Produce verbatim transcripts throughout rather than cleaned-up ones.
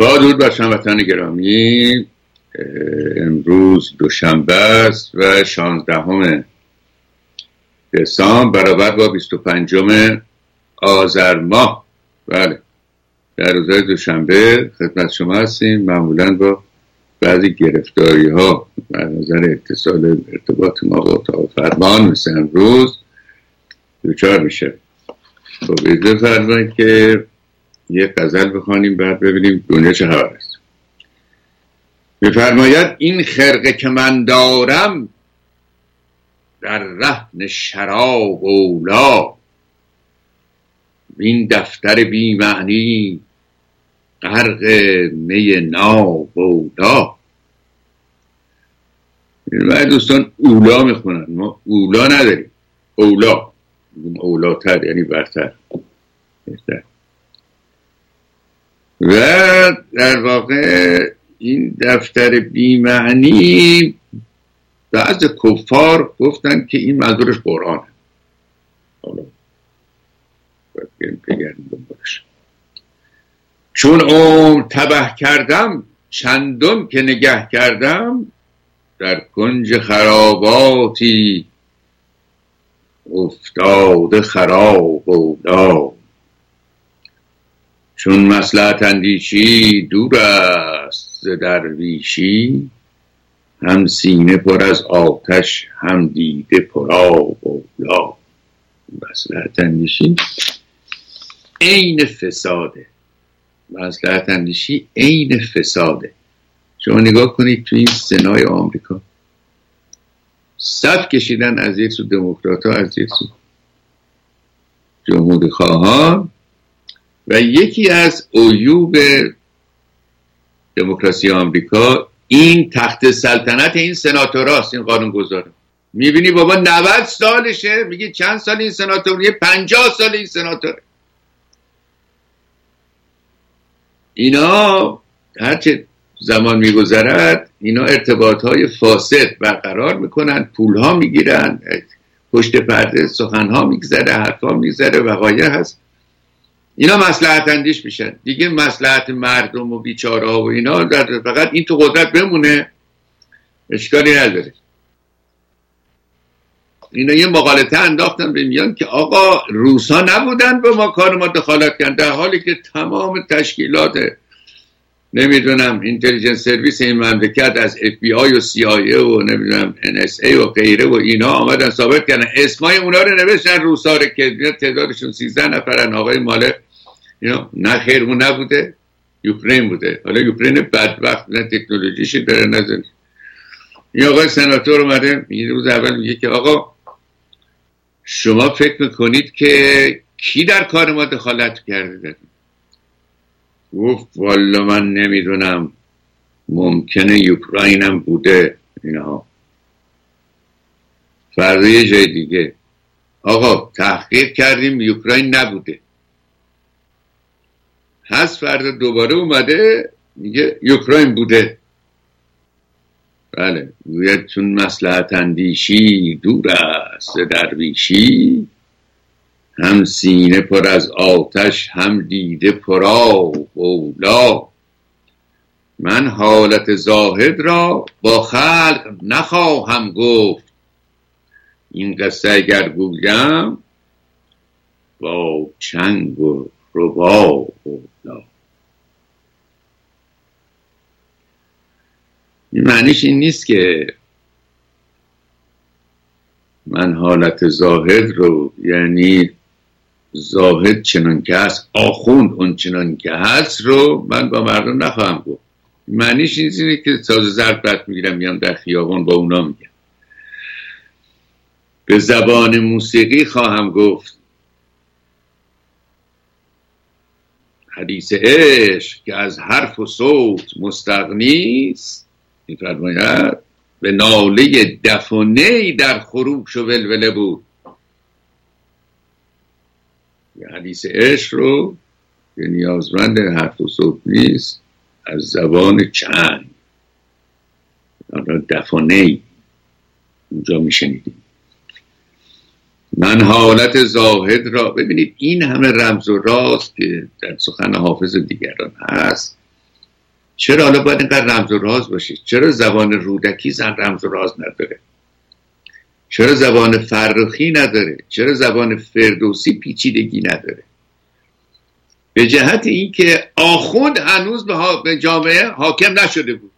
با درود بر هموطنان گرامی، امروز دوشنبه است و شانزدهم دسامبر برابر با بیست و پنجم آذر ماه. بله، در روزهای دوشنبه خدمت شما هستیم. معمولا با بعضی گرفتاری ها در نظر اتصال ارتباط ما با اتاق فرمان مثل امروز دوچار میشه. خب اجازه فرمایید که یه غزل بخوانیم بعد ببینیم دنیا چه خبر است. میفرماید این خرقه که من دارم در رهن شراب اولا، این دفتر بی معنی غرق می ناب اولا. این دوستان اولا میخونن، ما اولا نداریم، اولا اولاتر یعنی برتر بهتر. و در واقع این دفتر بی‌معنی بعض کفار گفتن که این منظورش قرآنه. حالا بگردیم دنبالش. چون عمر تبه کردم چندان که نگه کردم، در کنج خراباتی افتاده خراب اولا. چون مصلحت اندیشی دور است ز درویشی، هم سینه پر از آتش هم دیده پر آب اولا. مصلحت اندیشی عین فساده، مصلحت اندیشی عین فساده. شما نگاه کنید تو این سنای آمریکا صف کشیدن از یک سو دموکرات ها، از یک سو جمهوری خواهان، و یکی از عیوب دموکراسی آمریکا این تخت سلطنت این سناتوراست، این قانون گذاره. میبینی بابا نود سالشه، میگی چند سال این سناتور؟ یه پنجاه سال این سناتوره. اینا هرچه زمان میگذرد اینا ارتباط های فاسد برقرار میکنن، پول ها میگیرن، پشت پرده سخن ها میگذره، حرف ها میگذره، وقایع هست. اینا مصلحت اندیش میشن دیگه. مصلحت مردم و بیچاره ها و اینا فقط این تو قدرت بمونه، اشکالی نداره. اینا یه مقالطه انداختن به میان که آقا روسا نبودن به ما کار ما دخالت کردن، در حالی که تمام تشکیلات نمیدونم اینتلیجنس سرویس این مملکت از اف بی آی و سی آی ای و نمیدونم ان اس ای و غیره و اینا آمدن ثابت کردن، اسمای اونا رو نوشتن روسا رو که تعدادشون سیزده نفرن. آقای ماله اینا نه خیر اون نبوده، یوکرین بوده. حالا یوکرین بدبخت نه تکنولوژیشی داره نزنی. این آقای سناتور اومده میگه روز اول میگه که آقا شما فکر میکنید که کی در کار ما دخالت کرده؟ گفت والا من نمیدونم، ممکنه یوکراینم بوده اینها. فردا یه جای دیگه آقا تحقیق کردیم یوکراین نبوده. هست فردا دوباره اومده میگه یوکراین بوده. بله، گوید چون مصلحت اندیشی دور است درویشی، هم سینه پر از آتش هم دیده پر آب اولا. من حالت زاهد را با خلق نخواهم گفت، این قصه اگر گویم با چنگ و رباب اولا. این معنیش این نیست که من حالت زاهد رو، یعنی زاهد چنان که هست، آخوند اون چنان که هست رو من با مردم نخواهم گفت. معنیش اینه که ساز ضرب بد میگیرم میام در خیابان با اونا میگم. به زبان موسیقی خواهم گفت حدیث عشق که از حرف و صوت مستغنیست. می‌فرماید به ناله دف و نی در خروش و ولوله بود. حدیث عشق رو که نیازمند حرف و صوت نیست، از زبان چنگ، دف و نی اونجا میشنیدیم. من حالت زاهد را، ببینید این همه رمز و راز که در سخن حافظ دیگران هست چرا حالا باید اینقدر رمز و راز باشه؟ چرا زبان رودکی زن رمز و راز نداره؟ چرا زبان فرخی نداره؟ چرا زبان فردوسی پیچیدگی نداره؟ به جهت اینکه آخوند هنوز به جامعه حاکم نشده بود.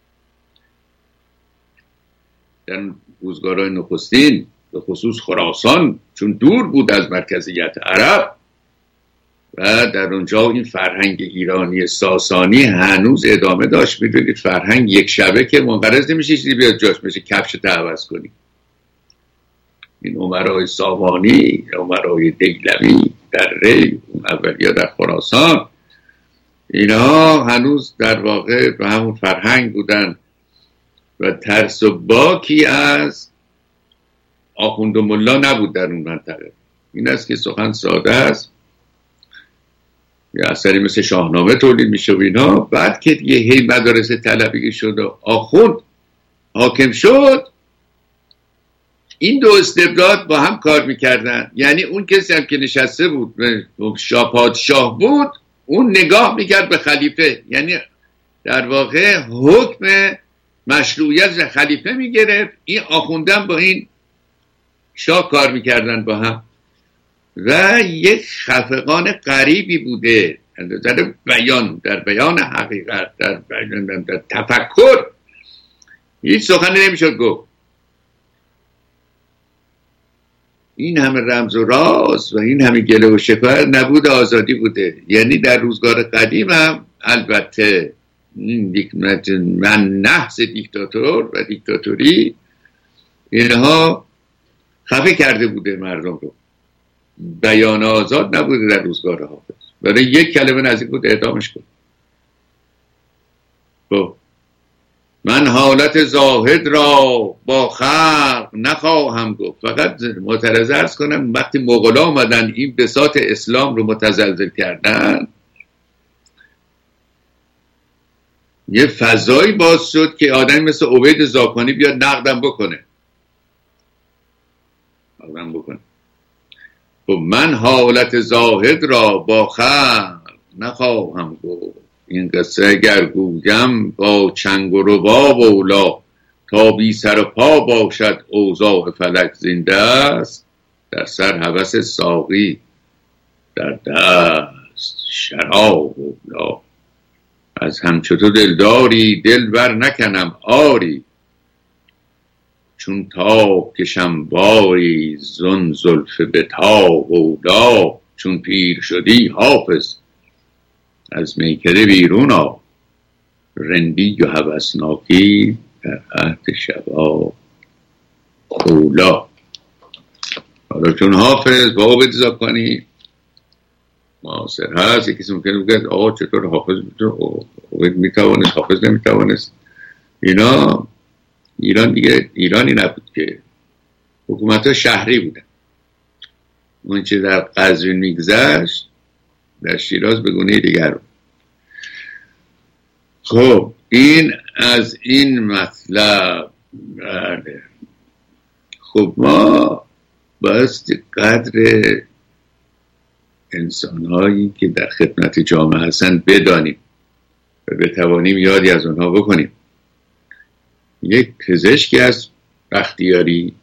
در روزگارهای نخستین به خصوص خراسان چون دور بود از مرکزیت عرب و در اونجا این فرهنگ ایرانی ساسانی هنوز ادامه داشت. میدونید فرهنگ یک شبه که منقرض نمیشه چیزی بیاد جاش بشه کفشت عوض کنی. این امرای سامانی، امرای دیلمی در ری، اون اولیا در خراسان، اینا هنوز در واقع به همون فرهنگ بودن و ترس و باکی از آخوند و ملا نبود در اون منطقه. این است که سخن ساده است، یه اثری مثل شاهنامه تولید میشه و اینا. بعد که یه هی مدارس طلبگی شد و آخوند حاکم شد، این دو استبداد با هم کار میکردن. یعنی اون کسی هم که نشسته بود شاه پادشاه بود، اون نگاه میکرد به خلیفه، یعنی در واقع حکم مشروعیت خلیفه میگرفت. این آخوندن با این شاه کار میکردن با هم و یک خفقان غریبی بوده در بیان، در بیان حقیقت، در, بیان در تفکر هیچ سخنی نمیشد گفت. این همه رمز و راز و این همه گله و شکایت نبود آزادی بوده. یعنی در روزگار قدیم هم البته من نحس دیکتاتور و دیکتاتوری اینها خفه کرده بوده مردم رو. بیان آزاد نبوده در روزگار حافظ. برای یک کلمه نزدیک بود اعدامش کن. خب من حالت زاهد را با خلق نخواهم گفت. فقط معترض عرض کنم وقتی مغولا آمدن این بساط اسلام رو متزلزل کردن، یه فضایی باز شد که آدمی مثل عبید زاکانی بیاد نقدم بکنه نقدم بکنه خب من حالت زاهد را با خلق نخواهم گفت. این قصه اگر گویم با چنگ و رباب اولا، تا بی سر و پا باشد اوضاع فلک زنده است. در سر هوس ساقی، در دست شراب اولا. از همچو تو دلداری دل بر نکنم آری، چون تاب کشم باری زن زلف به تاب اولا. چون پیر شدی حافظ از میکده بیرون آ، رندی و هوسناکی در عهد شباب اولا. حالا چون حافظ با عبید زاکانی معاصر هست، یکی ممکنه بگه آقا چطور حافظ عبید میتوانست حافظ نمیتوانست. اینا ایران دیگه ایرانی نبود که، حکومت ها شهری بودن. اون چه در قزوین میگذشت در شیراز به گونه دیگر بود. خب این از این مطلب. بله خب ما بایستی قدر انسانهایی که در خدمت جامعه هستن بدانیم و بتوانیم یادی از اونها بکنیم. یک پزشکی از بختیاری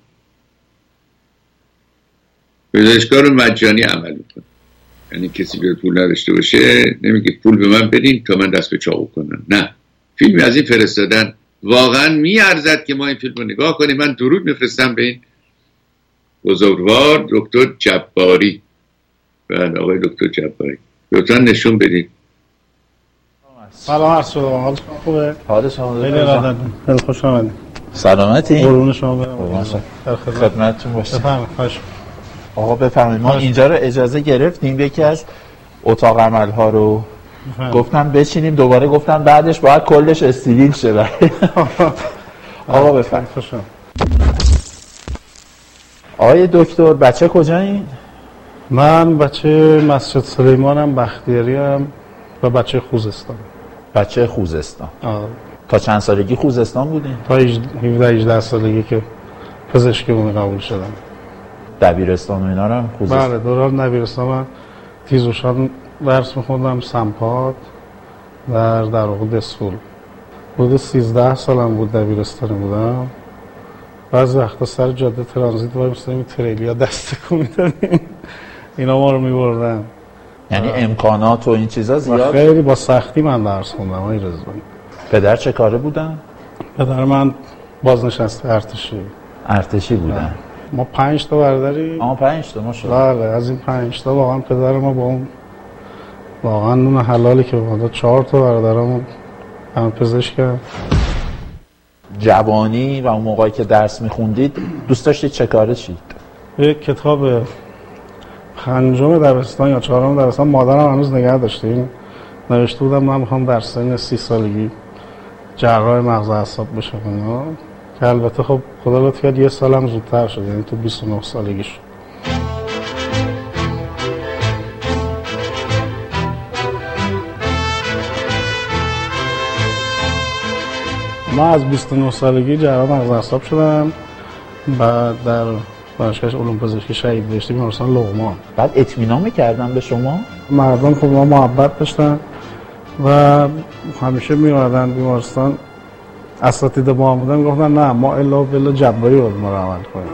پزشکار رو مجانی عمل میکنه، یعنی کسی به پول نداشته باشه نمیگه پول به من بدین تا من دست به چاقو کنم. نه، فیلمی از این فرستادن واقعا میارزد که ما این فیلم رو نگاه کنیم. من درود میفرستم به این بزرگوار دکتر جباری. بله آقای دکتر جباری، لطفا نشون بدین. سلام عرض حال خوبه؟ حال شما خیلی راحت، خیلی خوش آمدید. سلامتی؟ قربون شما برم. در خدمتتون باشید. بفرمایید. خواهش آقا بفرمایید. ما اینجا رو اجازه گرفتیم یکی از اتاق عمل ها رو بفرمایید. گفتن بچینیم، دوباره گفتن بعدش باید کلش استیلیل شه. آقا بفرمایید. خوش آمدید. آقای دکتر بچه کجایین؟ من بچه مسجد سلیمانم، بختیاریم و بچه خوزستان. بچه خوزستان. آه. تا چند سالگی خوزستان بودین؟ تا هفده هجده سالگی که پزشکی بومی قبول شدم. دبیرستان و اینا رو هم خوزستان؟ بله دوران دبیرستان من تیزوشان درس میخوندم، سمپاد در در واقع دسفول حدود سیزده سالم بود، دبیرستانی بودم. بعضی وقتا سر جاده ترانزیت وای می‌ایستادیم، تریلیا دست تکون می‌دادیم، اینا ما رو می‌بردن. یعنی امکانات و این چیزا زیاد؟ خیلی با سختی من درس خوندم آقای رضوانی. پدر چه کاره بودن؟ پدر من بازنشسته ارتشی ارتشی بودن. ما پنج تا برادریم. آها پنج تا ماشاءالله. بله، از این پنج تا واقعا پدر ما با اون واقعا اون حلالی که ما چهار تا برادرامون هم پزشک کرد. جوانی و اون موقعی که درس میخوندید دوست داشتید چه کاره چید؟ یک کتاب پنجم دبستان یا چهارم دبستان مادرم هنوز نگه داشتیم، نوشته بودم من میخوام در سن سی سالگی جراح مغز اعصاب بشم اینا، که البته خب خدا لطف کرد یه سالم زودتر شد، یعنی تو بیست و نه سالگی شد. من از بیست و نه سالگی جراح مغز اعصاب شدم، بعد در دانشگاه علوم پزشکی شهید بهشتی بیمارستان لقمان. بعد اطمینان می‌کردن به شما؟ مردم خب ما محبت داشتن و همیشه می‌آمدن بیمارستان، اساتید با هم بودن گفتن نه ما الا بالله جباری باید ما رو عمل کنیم.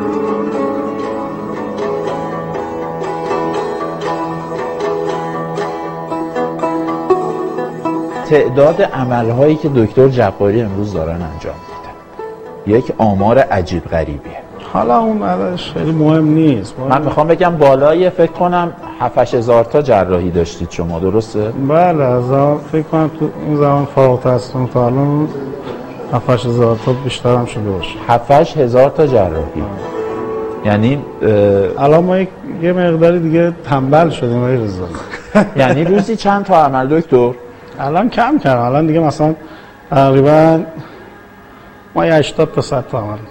تعداد عملهایی که دکتر جباری امروز دارن انجام میدن یک آمار عجیب غریبیه. حالا اون عددش خیلی مهم نیست. من میخوام بگم بالای فکر کنم هفت هزار تا جراحی داشتید شما، درسته؟ بله، از فکر کنم تو این زمان فارغ التحصیل تا الان هفت هزار تا بیشتر هم شده باشه. هفت هزار تا جراحی. یعنی الان ما یک یه مقداری دیگه تنبل شدیم آقای رضوانی. یعنی روزی چند تا عمل دکتر؟ الان کم کردم، الان دیگه مثلا تقریبا ما هشتاد تا صد تا عمل.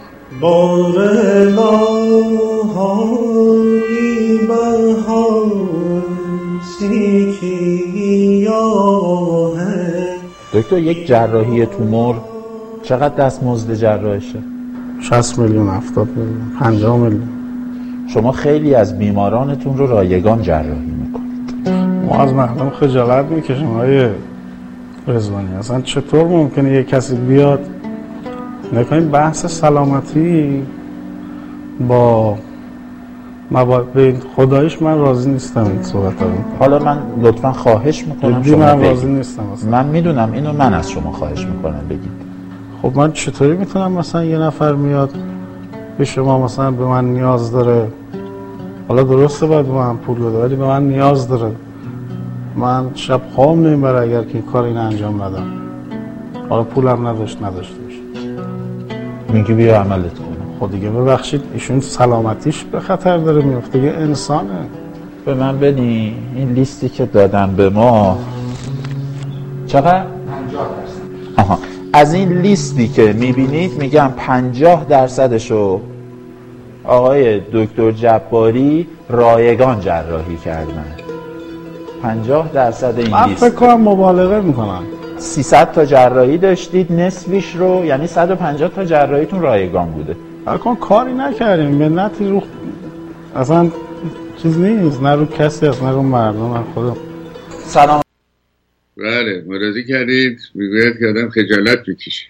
دکتر یک جراحی تومور چقدر دستمزد جراحشه؟ شصت میلیون، هفتاد میلیون، پنجاه میلیون. شما خیلی از بیمارانتون رو رایگان جراحی میکنید. ما از مردم خجالت میکشیم آقای رضوانی. اصلا چطور ممکنه یک کسی بیاد نکنیم بحث سلامتی با مواد خدایش من راضی نیستم این صحبت رو. حالا من لطفا خواهش میکنم شما من راضی نیستم اصلا. من میدونم اینو، من از شما خواهش میکنم بگید. خب من چطوری میتونم مثلا یه نفر میاد به شما مثلا به من نیاز داره، حالا درسته باید به من پول بده ولی به من نیاز داره، من شب خواب نمیبره اگر که این کار این انجام ندم، حالا پولم نداشت نداشته باشه میگی بیا عملت کنم. خود دیگه ببخشید ایشون سلامتیش به خطر داره میفته، یه انسانه. به من بدین این لیستی که دادن به ما چقدر؟ پنجاه درصد. آها، از این لیستی که میبینید میگم پنجاه درصدشو آقای دکتر جباری رایگان جراحی کردن. پنجاه درصد این من لیست. فکر کنم مبالغه میکنم. سیصد تا جراحی داشتید، نصفش رو یعنی صد و پنجاه تا جراحیتون رایگان بوده. اصلا کاری نکردیم، منتی رو اصلا چیز نیست، نه رو کسی هست نه رو مردم. من خودم سلام. بله مراضی کردید. میگوید که آدم خجالت بکشه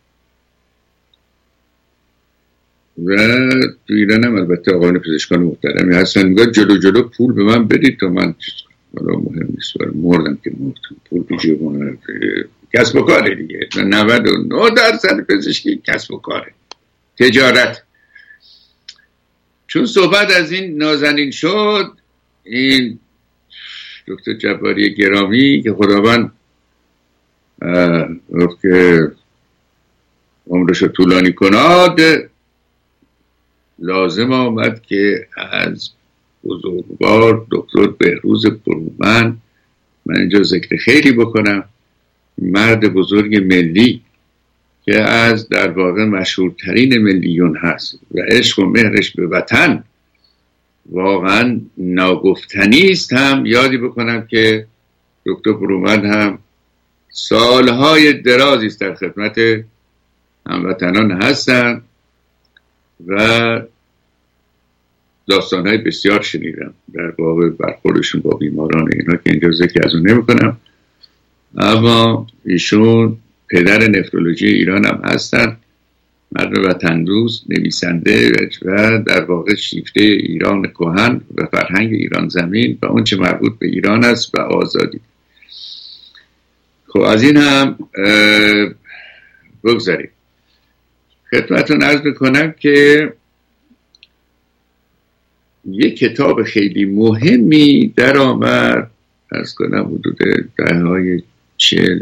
و تو ایران هم البته آقایان پزشکان محترمی هستن میگوید جلو جلو پول به من بدید تا من چیز کنم. حالا مهم نیست، برای مردم که مردم پول تو جیبونه، کسب و کاره دیگه. نود و نه درصد پزشکی کسب و کاره، تجارت. چون صحبت از این نازنین شد، این دکتر جباری گرامی که خداوند گفت که عمرش رو طولانی کناد، لازم آمد که از بزرگوار دکتر بهروز برومند من اینجا ذکر خیری بکنم. مرد بزرگ ملی که از در واقع مشهورترین ملیون هست و عشق و مهرش به وطن واقعا ناگفتنی است. هم یادی بکنم که دکتر برومند هم سالهای درازی است در خدمت هموطنان هستند و داستانهای بسیار شنیدم در باب برخوردشون با بیماران اینا که اینجا ذکر از اون نمی کنم. اما ایشون پدر نفرولوژی ایران هم هستن، مرد وطن‌دوست، نویسنده و در واقع شیفته ایران کهن و فرهنگ ایران زمین و اون چه مربوط به ایران است و آزادی. خب از این هم بگذاریم. خدمتتون عرض میکنم که یک کتاب خیلی مهمی در آمد، از کنم حدود دهه های چل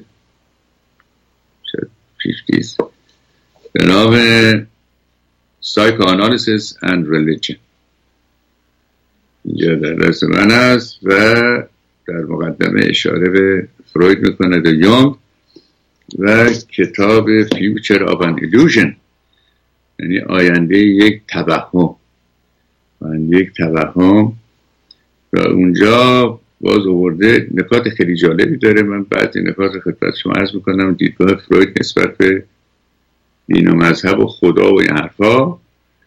پنجاه به نام Psychoanalysis and Religion. اینجا در دست من است و در مقدمه اشاره به فروید میکنه و یونگ و کتاب Future of an Illusion، یعنی آینده یک توهم، آینده یک توهم و اونجا باز آورده نکات خیلی جالبی داره. من بعضی نکات خدمت شما عرض میکنم. دیدگاه فروید نسبت به دین و مذهب و خدا و این حرفا،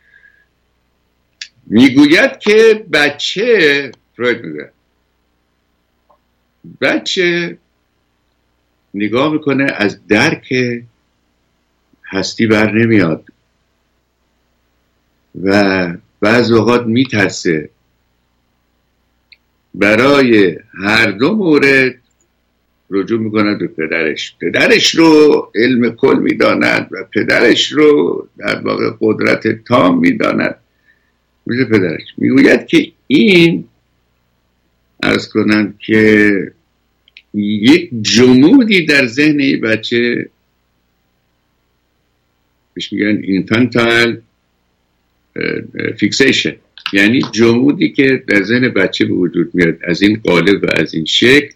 میگوید که بچه فروید میگه بچه نگاه میکنه از درک هستی بر نمیاد و بعض اوقات میترسه. برای هر دو مورد رجوع میکند به پدرش. پدرش رو علم کل میداند و پدرش رو در واقع قدرت تام میداند مثل پدرش. میگوید که این عرض کنم که یک جمودی در ذهن این بچه بهش میگن infantile fixation، یعنی جمودی که در ذهن بچه به وجود میاد از این قالب و از این شکل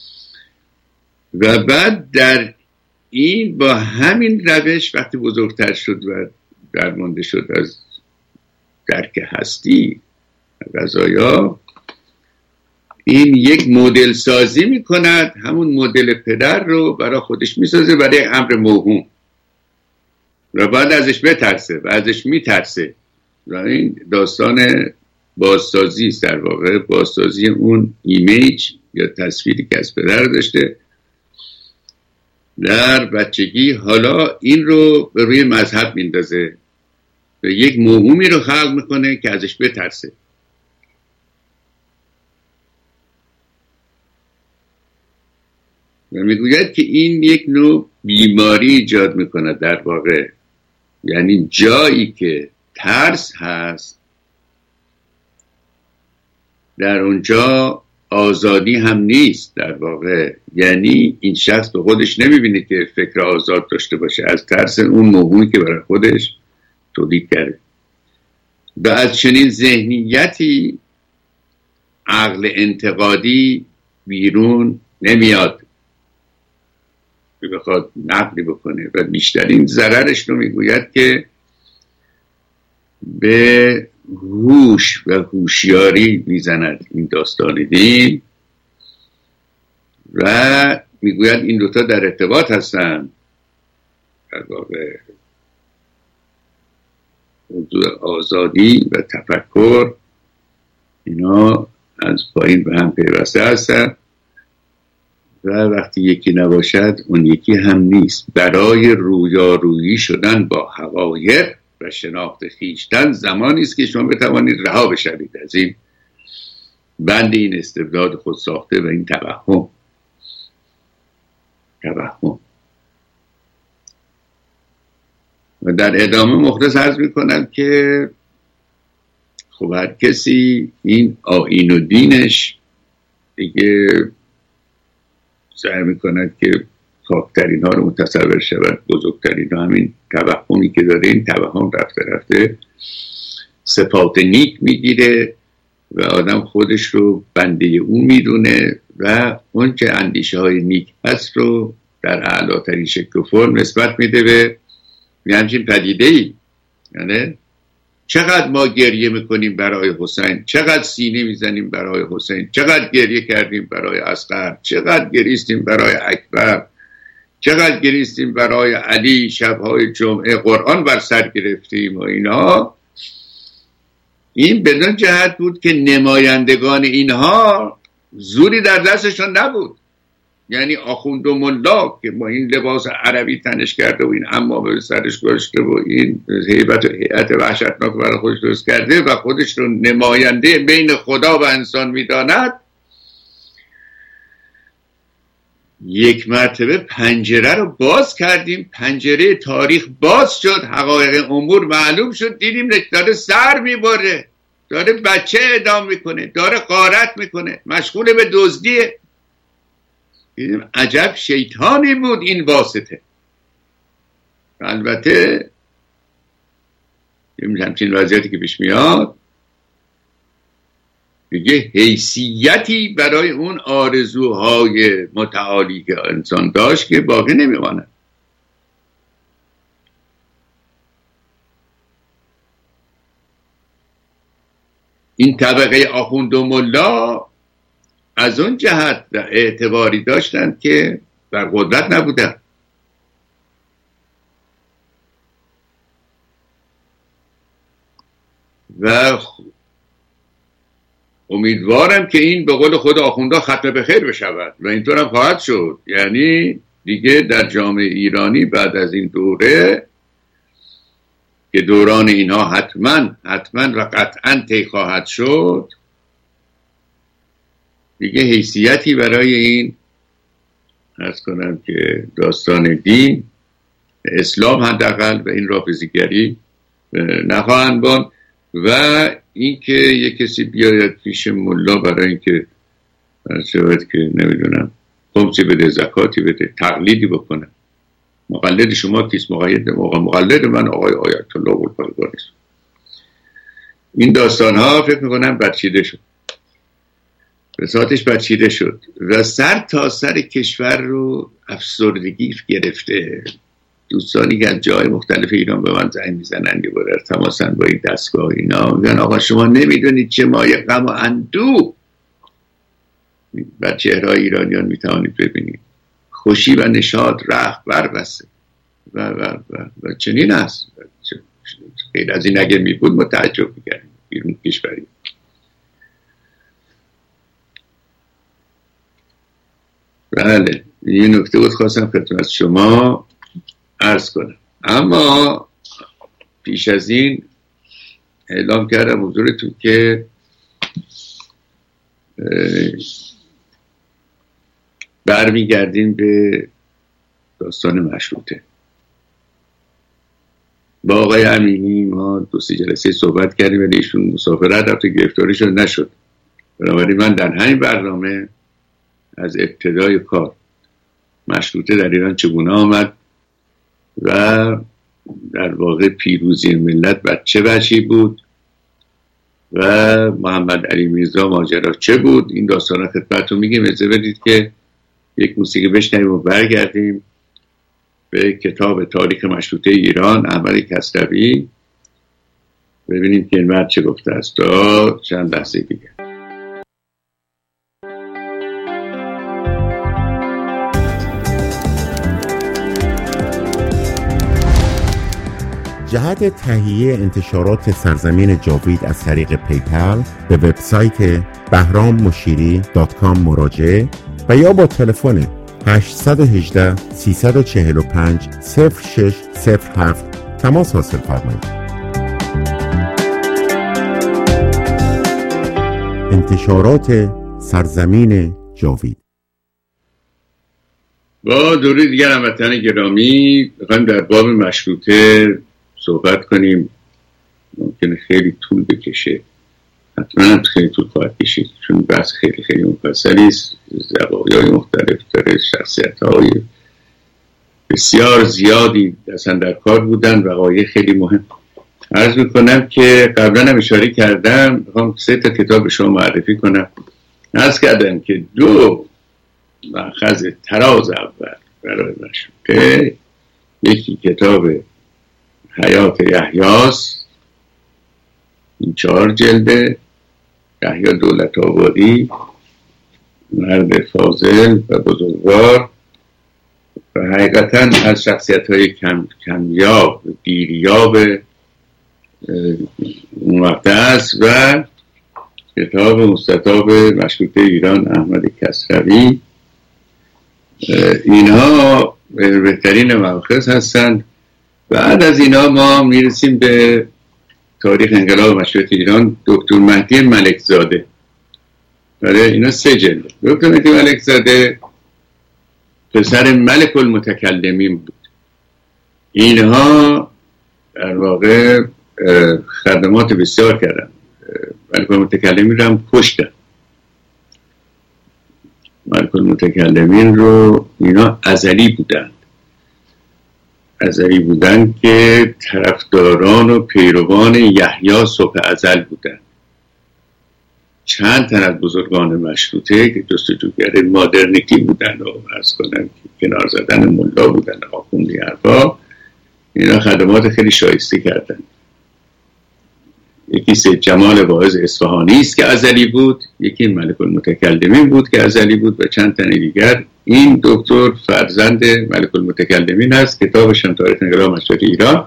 و بعد در این با همین روش وقتی بزرگتر شد و درمانده شد از درک هستی غذایا، این یک مدل سازی میکند، همون مدل پدر رو برای خودش میسازه برای امر موهوم و بعد ازش بترسه و ازش میترسه و این داستان بازسازی است، در واقع بازسازی اون ایمیج یا تصویری که از پدر داشته در بچگی. حالا این رو به روی مذهب میندازه و یک موهومی رو خلق میکنه که ازش بترسه. و میگوید که این یک نوع بیماری ایجاد میکنه در واقع، یعنی جایی که ترس هست در اونجا آزادی هم نیست در واقع. یعنی این شخص به خودش نمیبینه که فکر آزاد داشته باشه از ترس اون موهومی که برای خودش تولید کرده و از چنین ذهنیتی عقل انتقادی بیرون نمیاد که بخواد نقلی بکنه و بیشترین ضررش رو میگوید که به هوش و هوشیاری میزند این داستان دین و میگوید این دوتا در ارتباط هستن. در واقع موضوع آزادی و تفکر اینا از پایین به هم پیوسته هستن و وقتی یکی نباشد اون یکی هم نیست. برای رویارویی شدن با حقایق و شناخت خویشتن زمانی است که شما بتوانید رها بشوید از این بند این استبداد خود ساخته و این توهم توهم و در ادامه مختصر عرض میکنم که خب هر کسی این آیین و دینش دیگه سعی میکند که خاکترین ها رو متصور شود، بزرگترین ها همین توهمی که داره، این توهم رفته رفته صفات نیک میگیره و آدم خودش رو بنده اون میدونه و اون که اندیشه های نیک هست رو در اعلاترین شکل و فرم نسبت میده به همچین پدیده ای. یعنی چقدر ما گریه میکنیم برای حسین، چقدر سینه میزنیم برای حسین، چقدر گریه کردیم برای اصغر، چقدر گریستیم برای اکبر، چقدر گریستیم برای علی، شبهای جمعه قرآن بر سر گرفتیم و اینا. این بدون جهت بود که نمایندگان اینها زوری در دستشون نبود. یعنی آخوند و ملا که با این لباس عربی تنش کرده و این عمامه به سرش گذاشته و این هیبت و هیئت وحشتناک برای خودش درست کرده و خودش رو نماینده بین خدا و انسان میداند، یک مرتبه پنجره رو باز کردیم، پنجره تاریخ باز شد، حقایق امور معلوم شد، دیدیم داره سر میبره، داره بچه اعدام میکنه، داره غارت میکنه، مشغول به دزدیه. دیدیم عجب شیطانی بود این واسطه. البته این همچین وضعیتی که پیش میاد دیگه حیثیتی برای اون آرزوهای متعالی که انسان داشت که باقی نمیماند. این طبقه آخوند و ملا از اون جهت اعتباری داشتند که در قدرت نبودن و امیدوارم که این به قول خود آخونده ختم به خیر بشود و اینطور هم خواهد شد. یعنی دیگه در جامعه ایرانی بعد از این دوره که دوران اینها حتما حتما و قطعا طی خواهد شد، دیگه حیثیتی برای این عرض کنم که داستان دین اسلام حداقل و این رافضیگری نخواهند بود و اینکه یک کسی بیاید پیش ملا برای اینکه شاید که نمیدونم خمسی بده، زکاتی بده، تقلیدی بکنه. مقلد شما کیست؟ مقلد مقلد من آقای آیت الله الفقاری است. این داستان ها فکر میکنم بچیده شد، بساطش بچیده شد و سر تا سر کشور رو افسردگی گرفته. دوستانی که از جای مختلف ایران به من زنگ میزنن یه بار ارتماسن با این دستگاه اینا میگن آقا شما نمیدونید چه مایه غم و اندوه بر چهرهای ایرانیان میتوانید ببینید. خوشی و نشاط رخت بربسته و, و, و, و چنین است. غیر از این اگه میبود ما تعجب میکردیم بیرون کشوری. بله این نکته بود خواستم خدمت شما عرض کنم. اما پیش از این اعلام کردم حضورتون که برمیگردیم به داستان مشروطه. با آقای امینی ما دو سه جلسه صحبت کردیم ولی ایشون مسافرت رفت، گرفتاری شد نشد. بنابراین من در همین برنامه از ابتدای کار مشروطه در ایران چگونه آمد و در واقع پیروزی ملت بر چه وجهی بود و محمد علی میرزا ماجرا چه بود، این داستانا خدمتتون میگیم. اجازه بدید که یک موسیقی بشنویم و برگردیم به کتاب تاریخ مشروطه ایران احمد کسروی، ببینیم که این مرد چه گفته است تا چند لحظه دیگه. جهت تهیه انتشارات سرزمین جاوید از طریق پیپل به وبسایت بهرام مشیری دات کام مراجعه و یا با تلفن هشت یک هشت سه چهار پنج صفر شش صفر هفت تماس حاصل فرمایید. انتشارات سرزمین جاوید. با درود دیگر هموطنان گرامی، میخوایم در باب مشروطه صحبت کنیم. ممکنه خیلی طول بکشه، حتما خیلی طول خواهد کشید چون بحث خیلی خیلی مفصلی است. زوایای مختلف داره، شخصیت‌های بسیار زیادی اصلا در کار بودن، وقایع خیلی مهم. عرض میکنم که قبلا هم اشاره کردم، میخوام سه تا کتاب شما معرفی کنم. عرض کردم که دو مأخذ تراز اول برای مشروطه، یکی کتاب حیات یحیاست، این چهار جلده، یحیی دولت آبادی، مرد فاضل و بزرگوار و حقیقتا از شخصیت های کم، کمیاب و دیریاب اون وقت است. و کتاب مستطاب مشروطه ایران احمد کسروی اینها بهترین مأخذ هستند. بعد از اینها ما میرسیم به تاریخ انقلاب مشروطه ایران، دکتر مهدی ملکزاده. برای اینا سه جلد. دکتر مهدی ملکزاده پسر ملک المتکلمین بود. اینها در واقع خدمات بسیار کردن. ملک المتکلمین رو هم کشتن. ملک المتکلمین رو اینا ازلی بودن ازلی بودن که طرفداران و پیروان یحیی صبح ازل بودن. چند تن از بزرگان مشروطه که جستجوگر مادرنیتی بودن و عرض کنم که کنار زدن ملا بودن، آخوندی حرفا، اینا خدمات خیلی شایسته کردن. یکی سید جمال واعظ اصفهانی است که ازلی بود، یکی ملک المتکلمین بود که ازلی بود و چند تن دیگر. این دکتر فرزند ملک المتکلمین است. کتابش هم تاریخ انقلاب مشروطه ایران.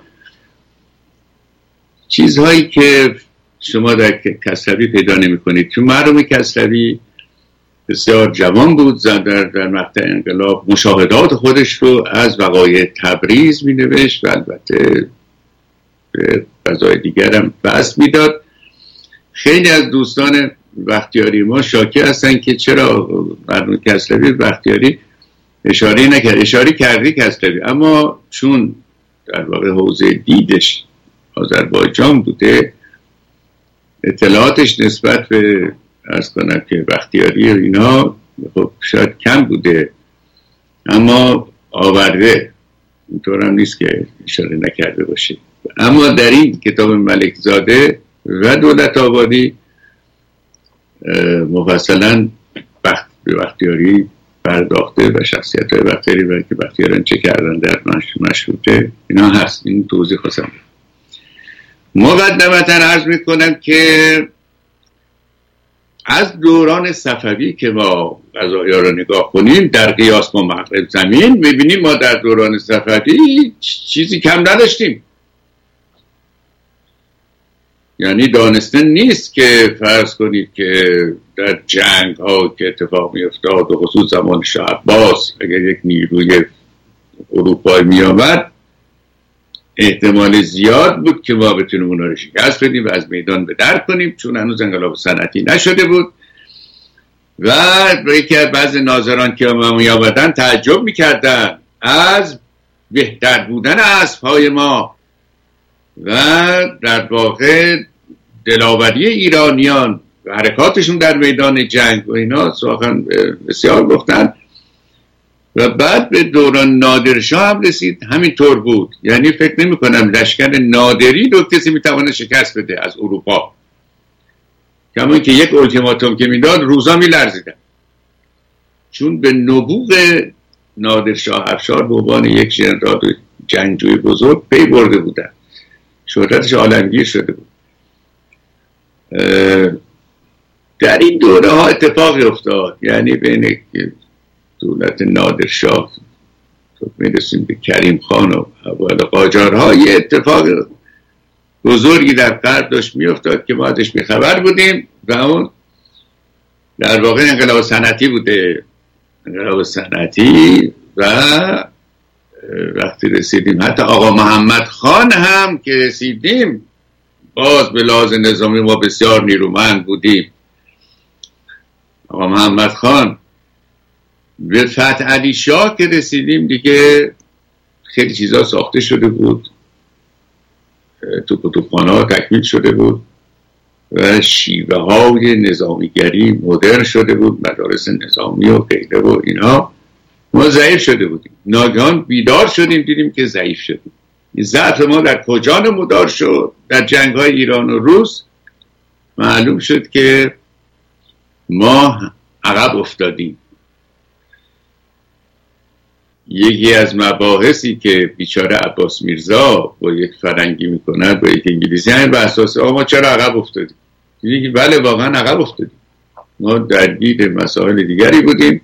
چیزهایی که شما در کسروی پیدا نمی کنید. چون مرحوم کسروی بسیار جوان بود، در, در مقطع انقلاب مشاهدات خودش رو از وقایع تبریز می نوشت و البته به فضای دیگر هم بحث می داد. خیلی از دوستان بختیاری ما شاکی هستن که چرا مرحوم کسروی بختیاری اشاره نکرد. اشاره کردی کسروی، اما چون در واقع حوزه دیدش آذربایجان بوده، اطلاعاتش نسبت به عرض کنم که بختیاری و اینا خب شاید کم بوده، اما آورده. اینطور هم نیست که اشاره نکرده باشه. اما در این کتاب ملکزاده و دولت آبادی مفصلا بخت به بختیاری پرداخته و شخصیت های بختیاری و که بختیاران چه کردن در مشروطه اینا هست. این توضیح خواستم. مقدمتا عرض میکنم که از دوران صفوی که ما قضایا رو نگاه کنیم در قیاس با مغرب زمین، میبینیم ما در دوران صفوی چیزی کم نداشتیم. یعنی دانسته نیست که فرض کنید که در جنگ ها که اتفاق می افتاد و خصوص زمان شاه عباس اگر یک نیروی اروپایی می آمد، احتمال زیاد بود که ما بتونیم اونا رو شکست بدیم و از میدان به در کنیم، چون هنوز انقلاب صنعتی نشده بود. و یکی از بعض ناظران که ما می آمدن تعجب می کردن از بهتر بودن اسب‌های ما و در واقع دلاوری ایرانیان و حرکاتشون در میدان جنگ و اینا سخن بسیار گفتن. و بعد به دوران نادرشاه هم رسید، همینطور بود. یعنی فکر نمی کنم لشکر نادری رو کسی میتونه شکست بده از اروپا، کما که یک التیماتوم که میداد روزا میلرزیدن، چون به نبوغ نادرشاه افشار به عنوان یک ژنرال جنگجوی بزرگ پی برده بودن، شهرتش عالمگیر شده بود. در این دوره ها اتفاقی افتاد، یعنی بین دولت نادرشاه تو میرسیم به کریم خان و اول قاجارها یه اتفاق بزرگی در غرب داشت میافتاد که ما ازش بیخبر بودیم و اون در واقع انقلاب صنعتی بوده. انقلاب صنعتی و وقتی رسیدیم حتی آقا محمد خان هم که رسیدیم باز به لحاظ نظامی ما بسیار نیرومند بودیم. آقا محمد خان به فتح علی شاه که رسیدیم دیگه خیلی چیزا ساخته شده بود، تو کتابخانه ها تکمیل شده بود و شیوه های نظامیگری مدرن شده بود، مدارس نظامی و غیره و اینا. ما ضعیف شده بودیم، ناگهان بیدار شدیم دیدیم که ضعیف شدیم. ضعف ما در کجا نمودار شد؟ در جنگ های ایران و روس معلوم شد که ما عقب افتادیم. یکی از مباحثی که بیچاره عباس میرزا با یک فرنگی میکنه با یک انگلیسی همین به اساس ما چرا عقب افتادیم، دیدیم که بله واقعا عقب افتادیم. ما درگیر مسائل دیگری بودیم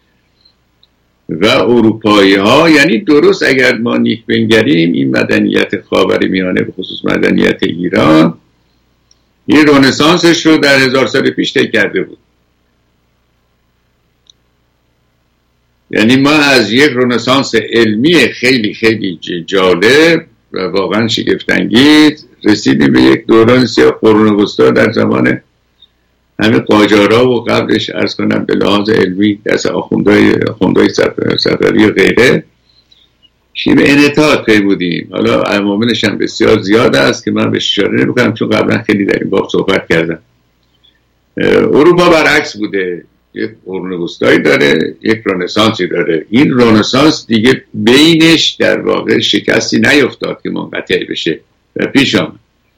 و اروپایی ها، یعنی درست اگر ما نیک بنگریم این مدنیت خاورمیانه به خصوص مدنیت ایران این رنسانسش رو در هزار سال پیش طی کرده بود. یعنی ما از یک رنسانس علمی خیلی خیلی جالب و واقعا شگفت‌انگیز رسیدیم به یک دوران سیاه قرون وسطی در زمان همه قاجارا و قبلش عرض کنم به لحاظ علمی دست آخوندهای آخوندهای صفوی و غیره شیب انعطاف پیمودیم. حالا عواملش هم بسیار زیاد است که من بهش اشاره نمی‌کنم چون قبلا خیلی در این باب صحبت کردم. اروپا برعکس بوده، یک قرون وسطی داره، یک رنسانسی داره. این رنسانس دیگه بینش در واقع شکستی نیفتاد که منقطع بشه و پیش آمد.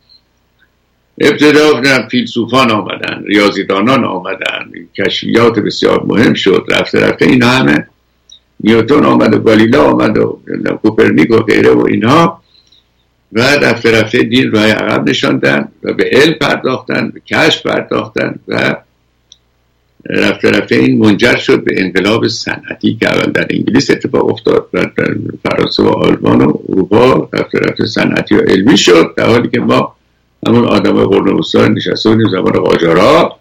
ابتدا فیلسوفان آمدن، ریاضیدانان آمدن، کشفیات بسیار مهم شد، رفته رفته این همه نیوتن آمد و گالیله آمد و کوپرنیک و غیره و اینها و رفته رفته دین راه عقب نشاندن و به علم پرداختن، به کشف پرداختن و رفته رفته این منجر شد به انقلاب صنعتی که اول در انگلیس اتفاق افتاد و در فرانسه و آلمان و اروپا رفته رفته صنعتی و علمی شد، در حالی که ما همون آدمای قرون وسطی نشسته بودیم زمان قاجارها.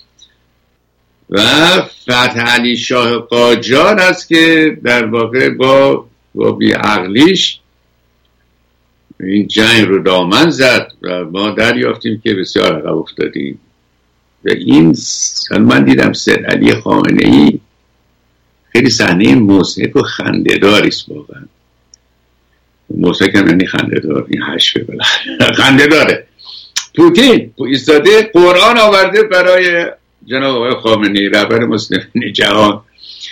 و فتح علی شاه قاجار است که در واقع با با بیعقلیش این جنگ رو دامن زد و ما دریافتیم که بسیار عقب افتادیم. و این من دیدم سید علی خامنه‌ای خیلی صحنه مضحک و خنده‌داری است واقعا. مضحک هم یعنی خنده‌دار، این حشوه بالاخره خنده‌داره. پوتین ایستاده قرآن آورده برای جناب آقای خامنه‌ای رهبر مسلمین جهان،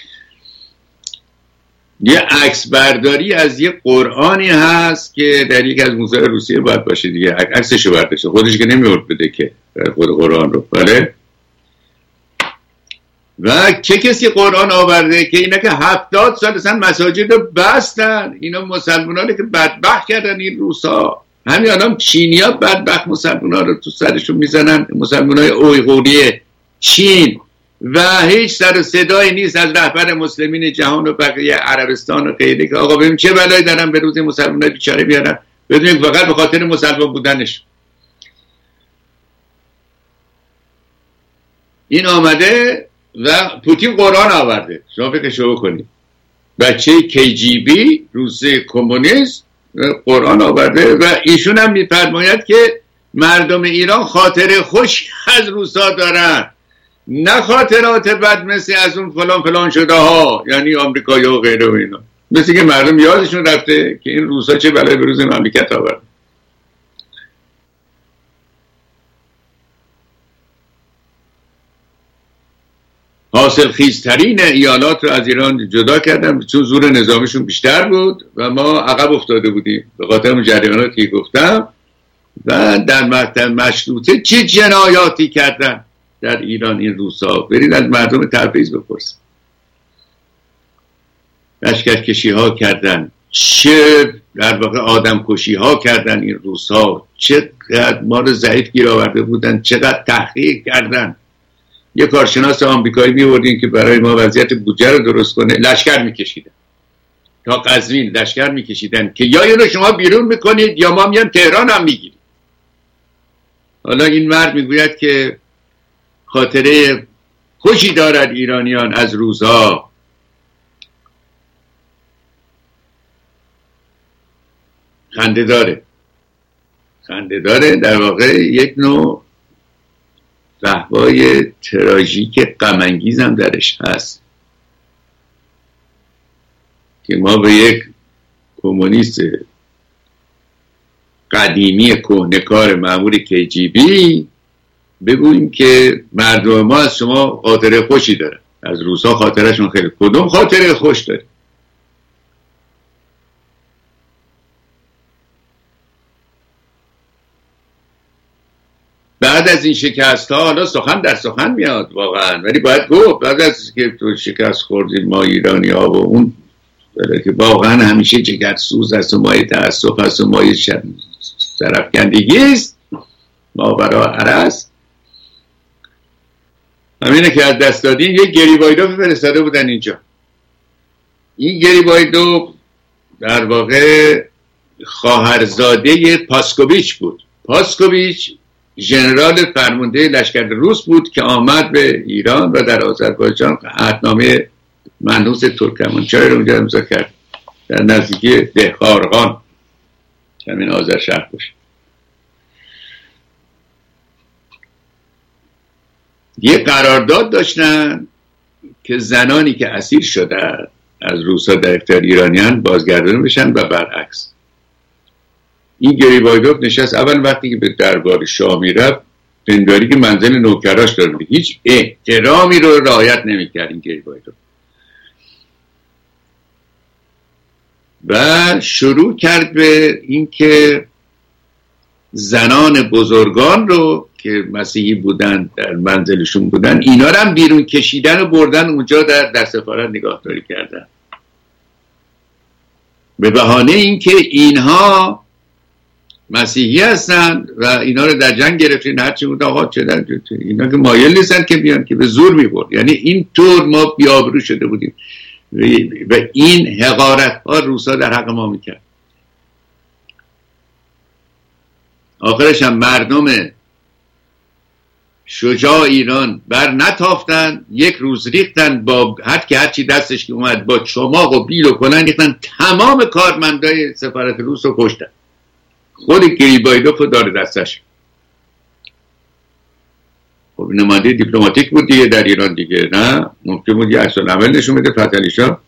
یه عکس برداری از یه قرآنی هست که در یک از موزه روسیه باید باشه دیگه، عکسشو برداشته، خودش که نمیورد بده که خود قرآن رو. بله. و چه کسی قرآن آورده که اینا که هفتاد سال اصلا مساجد رو بستن، اینا مسلمانانی که بدبخت کردن این روسا، همین الان چینیا بدبخت مسلمانان رو تو سرشون میزنن، مسلمانای اویغوری چین، و هیچ سر و صدایی نیست از رهبر مسلمین جهان و بقیه عربستان و غیره که آقا ببین چه بلایی دارن به روز مسلمانای بیچاره میارن، بدونید فقط به خاطر مسلمان بودنش. این آمده و پوتین قرآن آورده، شما فکرشو بکنید، بچه کی جی بی روسیه کمونیست قرآن آورده و ایشون هم میفرماید که مردم ایران خاطر خوش از روسا دارن، نه خاطرات بد مثل از اون فلان فلان شده ها، یعنی آمریکایی و غیره و اینا، مثل که مردم یادشون رفته که این روسا چه بلای به روز مملکت آورد. حاصل خیزترین ایالات رو از ایران جدا کردن چون زور نظامیشون بیشتر بود و ما عقب افتاده بودیم به خاطر اون جریاناتی که گفتم. و در مقطع مشروطه چه جنایاتی کردن در ایران این روسا، برید از مردم تبریز بپرسید. لشکرکشی ها کردن، چه در واقع آدم کشی ها کردن این روسا، چقدر ما رو ضعیف گیر آورده بودن، چقدر تحقیق کردن. یه کارشناس آمریکایی می‌آوردین که برای ما وضعیت بودجه رو درست کنه، لشکر می‌کشیدن تا قزوین، لشکر می‌کشیدن که یا اینو شما بیرون می‌کنید یا ما میان تهران هم می‌گیریم. حالا این مرد میگوید که خاطره خوشی دارد ایرانیان از روزها. خنده داره خنده داره در واقع یک نوع رهبای تراژیک غم‌انگیز هم درش هست که ما به یک کمونیست قدیمی کهنه‌کار مأمور کی جی بی بگوییم که مردم ما از شما خاطره خوشی داره، از روسا خاطرشون خیلی، کدوم خاطره خوش داره؟ بعد از این شکست ها حالا سخن در سخن میاد واقعا، ولی باید گفت بعد از که تو شکست خوردیم ما ایرانی ها و اون که واقعا همیشه جگرسوز است و مایه تأسف است و مایه سرفکندگی است، ما برای عرص همینه که از دست دادیم. یک گریبایدو فرستاده بودن اینجا. این گریبایدو در واقع خواهرزاده پاسکوویچ بود. پاسکوویچ ژنرال فرمانده لشکر روس بود که آمد به ایران و در آذربایجان عهدنامه منحوس ترکمانچای رو اونجا امضا کرد در نزدیکی دهخارقان همین آذر شهر باشه. یه قرارداد داشتن که زنانی که اسیر شدن از روسا در اختیار ایرانیان بازگردانی بشن و برعکس. این گریبایدوف نشست اول وقتی که به دربار شاه میرفت پنداری که منزل نوکراش داره، هیچ احترامی رو رعایت نمی‌کرد این گریبایدوف و شروع کرد به اینکه زنان بزرگان رو که مسیحی بودن در منزلشون بودن اینا رو هم بیرون کشیدن و بردن اونجا در در سفارت نگاهداری کردن به بهانه اینکه اینها مسیحی هستن و اینا رو در جنگ گرفتین هرچی بود آقا چه در اینا که مایل نیستن که بیان که به زور میبرد. یعنی این طور ما بیابرو شده بودیم و این حقارت ها روسا در حق ما میکرد. آخرش هم مردم شجاع ایران بر نتافتن، یک روز ریختن با هر که هرچی دستش که اومد با چماق و بیل و کلنگ ریختن تمام کارمندای سفارت روس رو کشتن. خود گریبایدوف داره دستش. خب نماینده دیپلماتیک بود دیگه در ایران دیگه، نه ممکن بود یه عکس العمل نشون بده. فتحعلی شاه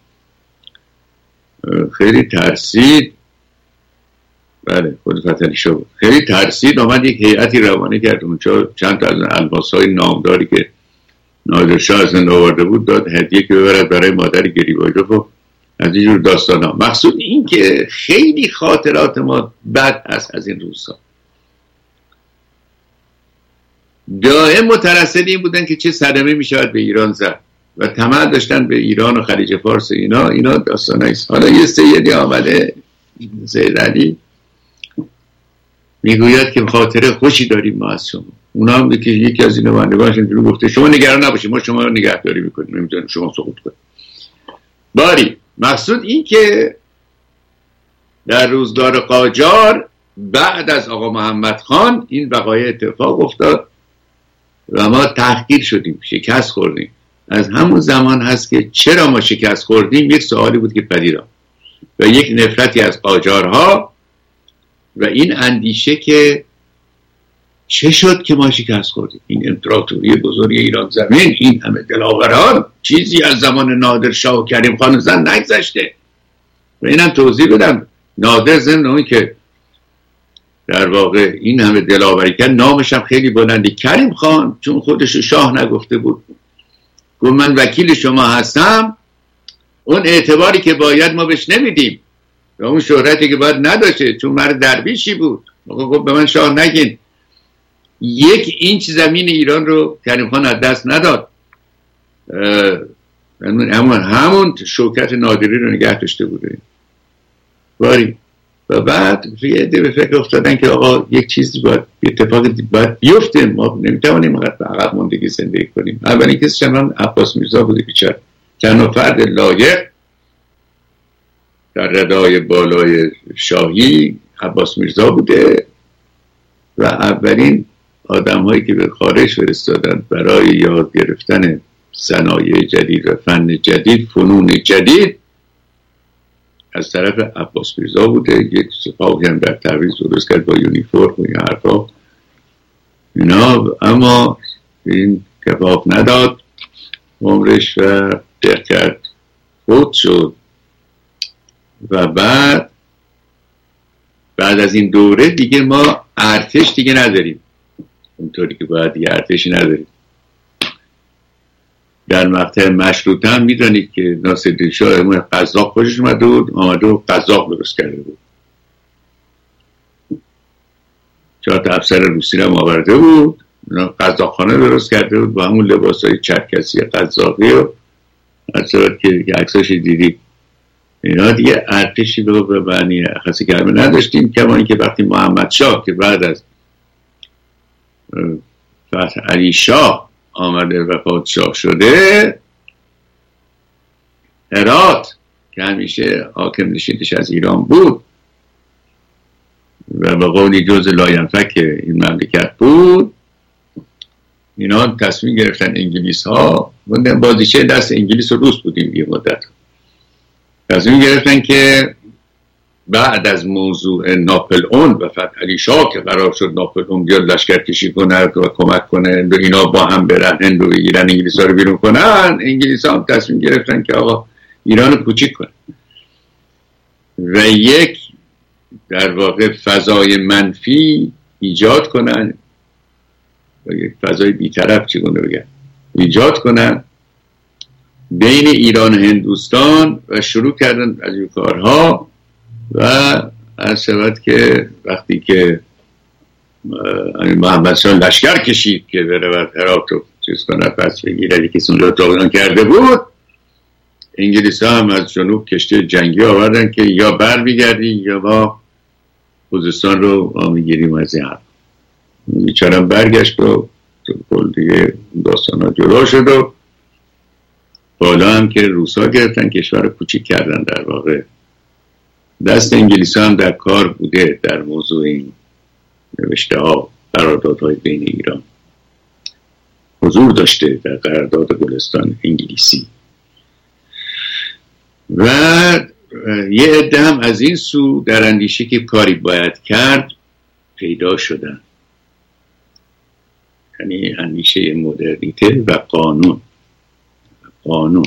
خیلی ترسید، بله خود فتحعلی شاه بود، خیلی ترسید، آمد یک هیئتی روانه کرد اونجا، چند تا از الماس‌های نامداری که نادر شاه از اون آورده بود داد هدیه که ببرد برای مادر گریبایدوف. از اینجور داستان ها. مقصود این که خیلی خاطرات ما بد هست از این روزها. دائم مترصد این بودن که چه صدمه می شود به ایران زد و طمع داشتن به ایران و خلیج فارس. اینا اینا داستان هایست. حالا یه سیدی آمده، سید علی میگوید که خاطره خوشی داریم ما از شما. اونا هم که یکی از این نمایندگانش اینجوری گفته شما نگران نباشید ما شما رو نگهداری میکنیم، نمیذاریم شما سقوط کنید. باری مقصود این که در روزگار قاجار بعد از آقا محمد خان این وقایع اتفاق افتاد و ما تحقیر شدیم، شکست خوردیم. از همون زمان هست که چرا ما شکست خوردیم یک سوالی بود که پدید آمد و یک نفرتی از قاجارها و این اندیشه که چه شد که ما شکست خوردیم. این امپراتوری بزرگ ایران زمین، این همه دلاوران، چیزی از زمان نادر شاه و کریم خان زن نگذشته. و اینم توضیح بدم، نادر ضمن اون که در واقع این همه دلاوری کرد نامش هم خیلی بلندی، کریم خان چون خودش شاه نگفته بود گفت من وکیل شما هستم، اون اعتباری که باید ما بهش نمیدیم و اون شهرتی که باید نداشته چون مرد درویشی بود. گفت به من شاه نگین. یک اینچ زمین ایران رو کریم خان از دست نداد، همون همون شوکت نادری رو نگه داشته بوده باری. و بعد یه عده به فکر افتادن که آقا یک چیزی باید اتفاقی باید بیفته، ما نمیتوانیم عقب ماندگی زندگی کنیم. اولین کسی شما عباس میرزا بوده بیچاره، تنها فرد لایق در ردای بالای شاهی عباس میرزا بوده و اولین آدم هایی که به خارج فرستادن برای یاد گرفتن صنایع جدید و فن جدید، فنون جدید، از طرف عباس میرزا بوده. یک سپاهی هم در تبریز درست کرد با یونیفرم و این حرفا اینا، اما این کباب نداد عمرش و دق کرد، فوت شد. و بعد بعد از این دوره دیگه ما ارتش دیگه نداریم اونطوری که باید، دیگه ارتشی نداریم. در مقطع مشروطه هم میدونید که ناصرالدین شاه قزاق خوشش اومده بود، آمده و قزاق درست کرده بود، چهار تا افسر روسی رو آورده بود، قزاق خانه درست کرده بود با همون لباسای چرکسی قزاقی و از صورت که عکساش دیدی. اینا دیگه ارتشی رو به معنی خاصی گرمه نداشتیم. کما اینکه وقتی محمد شاه که بعد از فتح علی شاه آمده و پادشاه شده، هرات که همیشه حاکم نشینش از ایران بود و به قولی جز لاینفک این مملکت بود، اینا تصمیم گرفتن انگلیس ها، بازیچه دست انگلیس و روس بودیم یه مدت، تصمیم گرفتن که بعد از موضوع ناپلئون و فتح علی شاه که قرار شد ناپلئون بیاد لشکر کشی کنه و کمک کنه و اینا با هم برن هند رو بگیرن، انگلیس ها رو بیرون کنن، انگلیس ها هم تصمیم گرفتن که آقا ایران رو کوچیک کنن و یک در واقع فضای منفی ایجاد کنن و یک فضای بی‌طرف چگونه بگم ایجاد کنن بین ایران و هندوستان و شروع کردن از این کارها. و از شود که وقتی که محمد شاه لشکر کشید که بره و هرات رو چیز کنه پس بگیره، کسی اونجا جاودان کرده بود، انگلیس ها هم از جنوب کشتی جنگی آوردن که یا بر میگردی یا ما خوزستان رو میگیریم از این هم. بیچارم برگشت و کل دیگه داستان ها جلو شد و بالا هم که روسا گرفتن کشور رو کوچیک کردن. در واقع دست انگلیس هم در کار بوده در موضوع این نوشته ها، قراردادهای بین ایران حضور داشته در قرارداد گلستان انگلیسی و یه عده هم از این سو در اندیشه که کاری باید کرد پیدا شدن، یعنی اندیشه مدرنیته و قانون قانون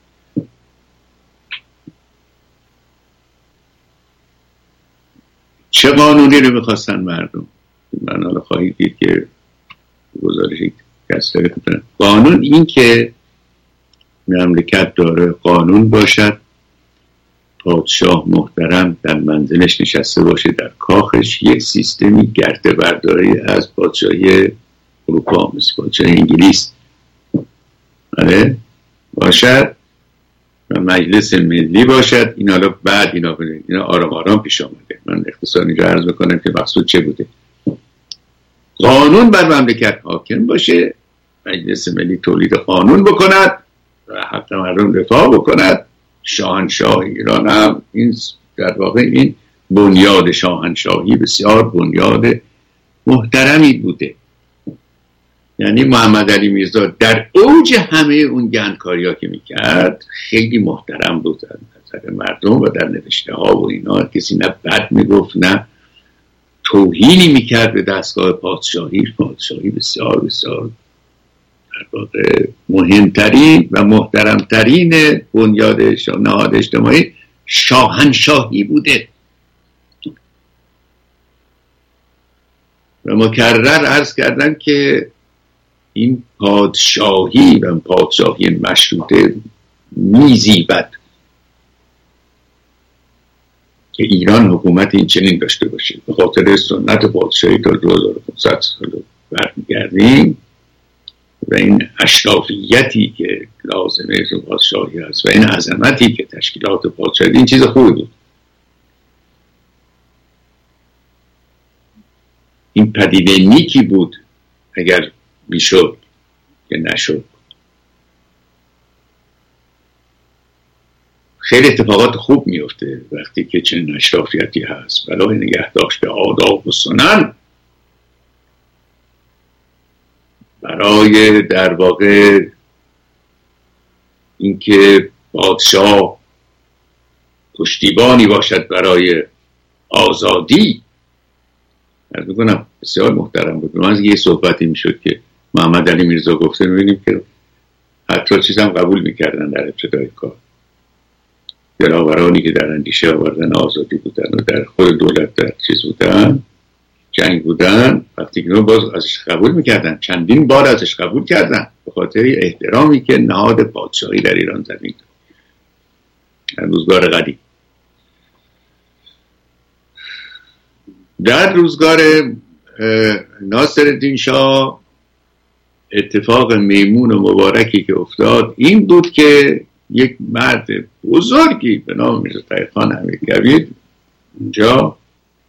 چه قانونی رو میخواستن مردم؟ من حالا خواهید دید که گزارشی کسته کنن. قانون این که مملکت داره قانون باشد، پادشاه محترم در منزلش نشسته باشه در کاخش، یک سیستمی گرده برداری از پادشاهی اروپا مثل پادشاهی انگلیس آره باشد و مجلس ملی باشد. این حالا بعد اینا بده اینا آرام آرام پیش آمده. من اختصاری رو عرض میکنم که مقصود چه بوده. قانون بر مملکت حاکم باشه، مجلس ملی تولید قانون بکند و حق مردم دفاع بکند. شاهنشاه ایران هم این در واقع این بنیاد شاهنشاهی بسیار بنیاد محترمی بوده. یعنی محمد علی میرزا در اوج همه اون گندکاری‌ها که میکرد خیلی محترم بود در نظر مردم و در نوشته ها و اینا، کسی نه بد میگفت نه توهینی میکرد به دستگاه پادشاهی. پادشاهی بسیار بسیار در واقع مهمترین و محترمترین بنیاد نهاد اجتماعی شاهنشاهی بوده. و مکرر عرض کردن که این پادشاهی و پادشاهی مشروطه میزیبد که ایران حکومت این چنین داشته باشه. به خاطر سنت پادشاهی تا دو هزار و پانصد سال برمیگردیم و این اشرافیتی که لازمه پادشاهی هست و این عظمتی که تشکیلات پادشاهی، این چیز خوبی بود. این پدیده نیکی بود اگر میشد که نشد. خیلی اتفاقات خوب میفته وقتی که چنین اشرافیتی هست برای نگه داشته آداب و سنن، برای در واقع اینکه پادشاه پشتیبانی باشد برای آزادی. از میکنم بسیار محترم بود. من از یه صحبتی میشد که محمد علی میرزا گفته، میبینیم که حتی چیز هم قبول میکردن در ابتدای کار. جناورانی که در اندیشه آوردن آزادی بودن و در خود دولت در چیز بودن، جنگ بودن، وقتی که باز ازش قبول میکردن، چندین بار ازش قبول کردن به خاطر احترامی که نهاد پادشاهی در ایران زمین در روزگار قدیم. در روزگار ناصرالدین شاه اتفاق میمون و مبارکی که افتاد این بود که یک مرد بزرگی به نام میرزا طایفخان امیرکبیر اونجا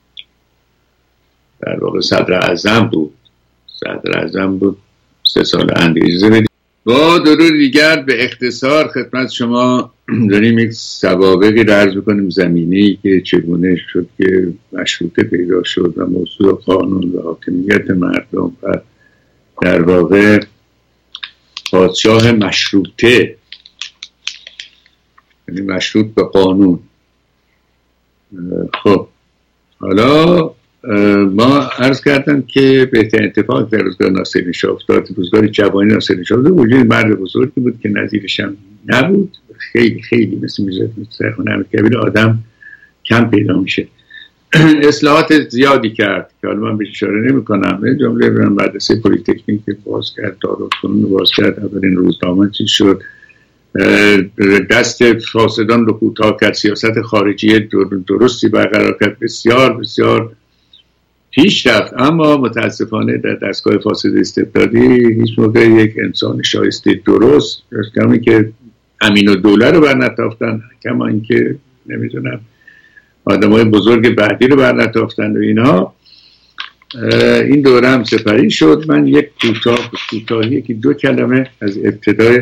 در واقع صدر اعظم بود صدر اعظم بود سه سال اند اجازه بدید. با درود دیگر به اختصار خدمت شما داریم یک سوابقی رو عرض می‌کنیم زمینه‌ای که چگونه شد که مشروطه پیدا شد و موضوع قانون و حاکمیت مردم و در واقع پادشاه مشروطه، یعنی مشروط به قانون. خب حالا ما عرض کردم که بهترین اتفاق در روزگار ناصرالدین شاه افتاد. روزگار جوانی ناصرالدین شاه وجود مرد بزرگی بود که نظیرش هم نبود. خیلی خیلی مثل میزد سرخونه امیرکبیر آدم کم پیدا میشه. اصلاحات زیادی کرد که حالا من بهش اشاره نمی کنم. جمله برم مدرسه پلی‌تکنیک باز کرد، دارالفنون باز کرد، اولین روزنامه چیز شد، دست فاسدان رو کوتاه کرد، سیاست خارجی درستی برقرار کرد، بسیار بسیار پیش رفت. اما متاسفانه در دستگاه فاسد استبدادی هیچ موقع یک انسان شایسته درست، کمی که امین الدوله رو برنتافتن، کما اینکه نمیدونم آدمای بزرگ بعدی رو برنتافتن و اینها. این دوره هم سپری شد. من یک کوتاه کوتاهی که دو کلمه از ابتدای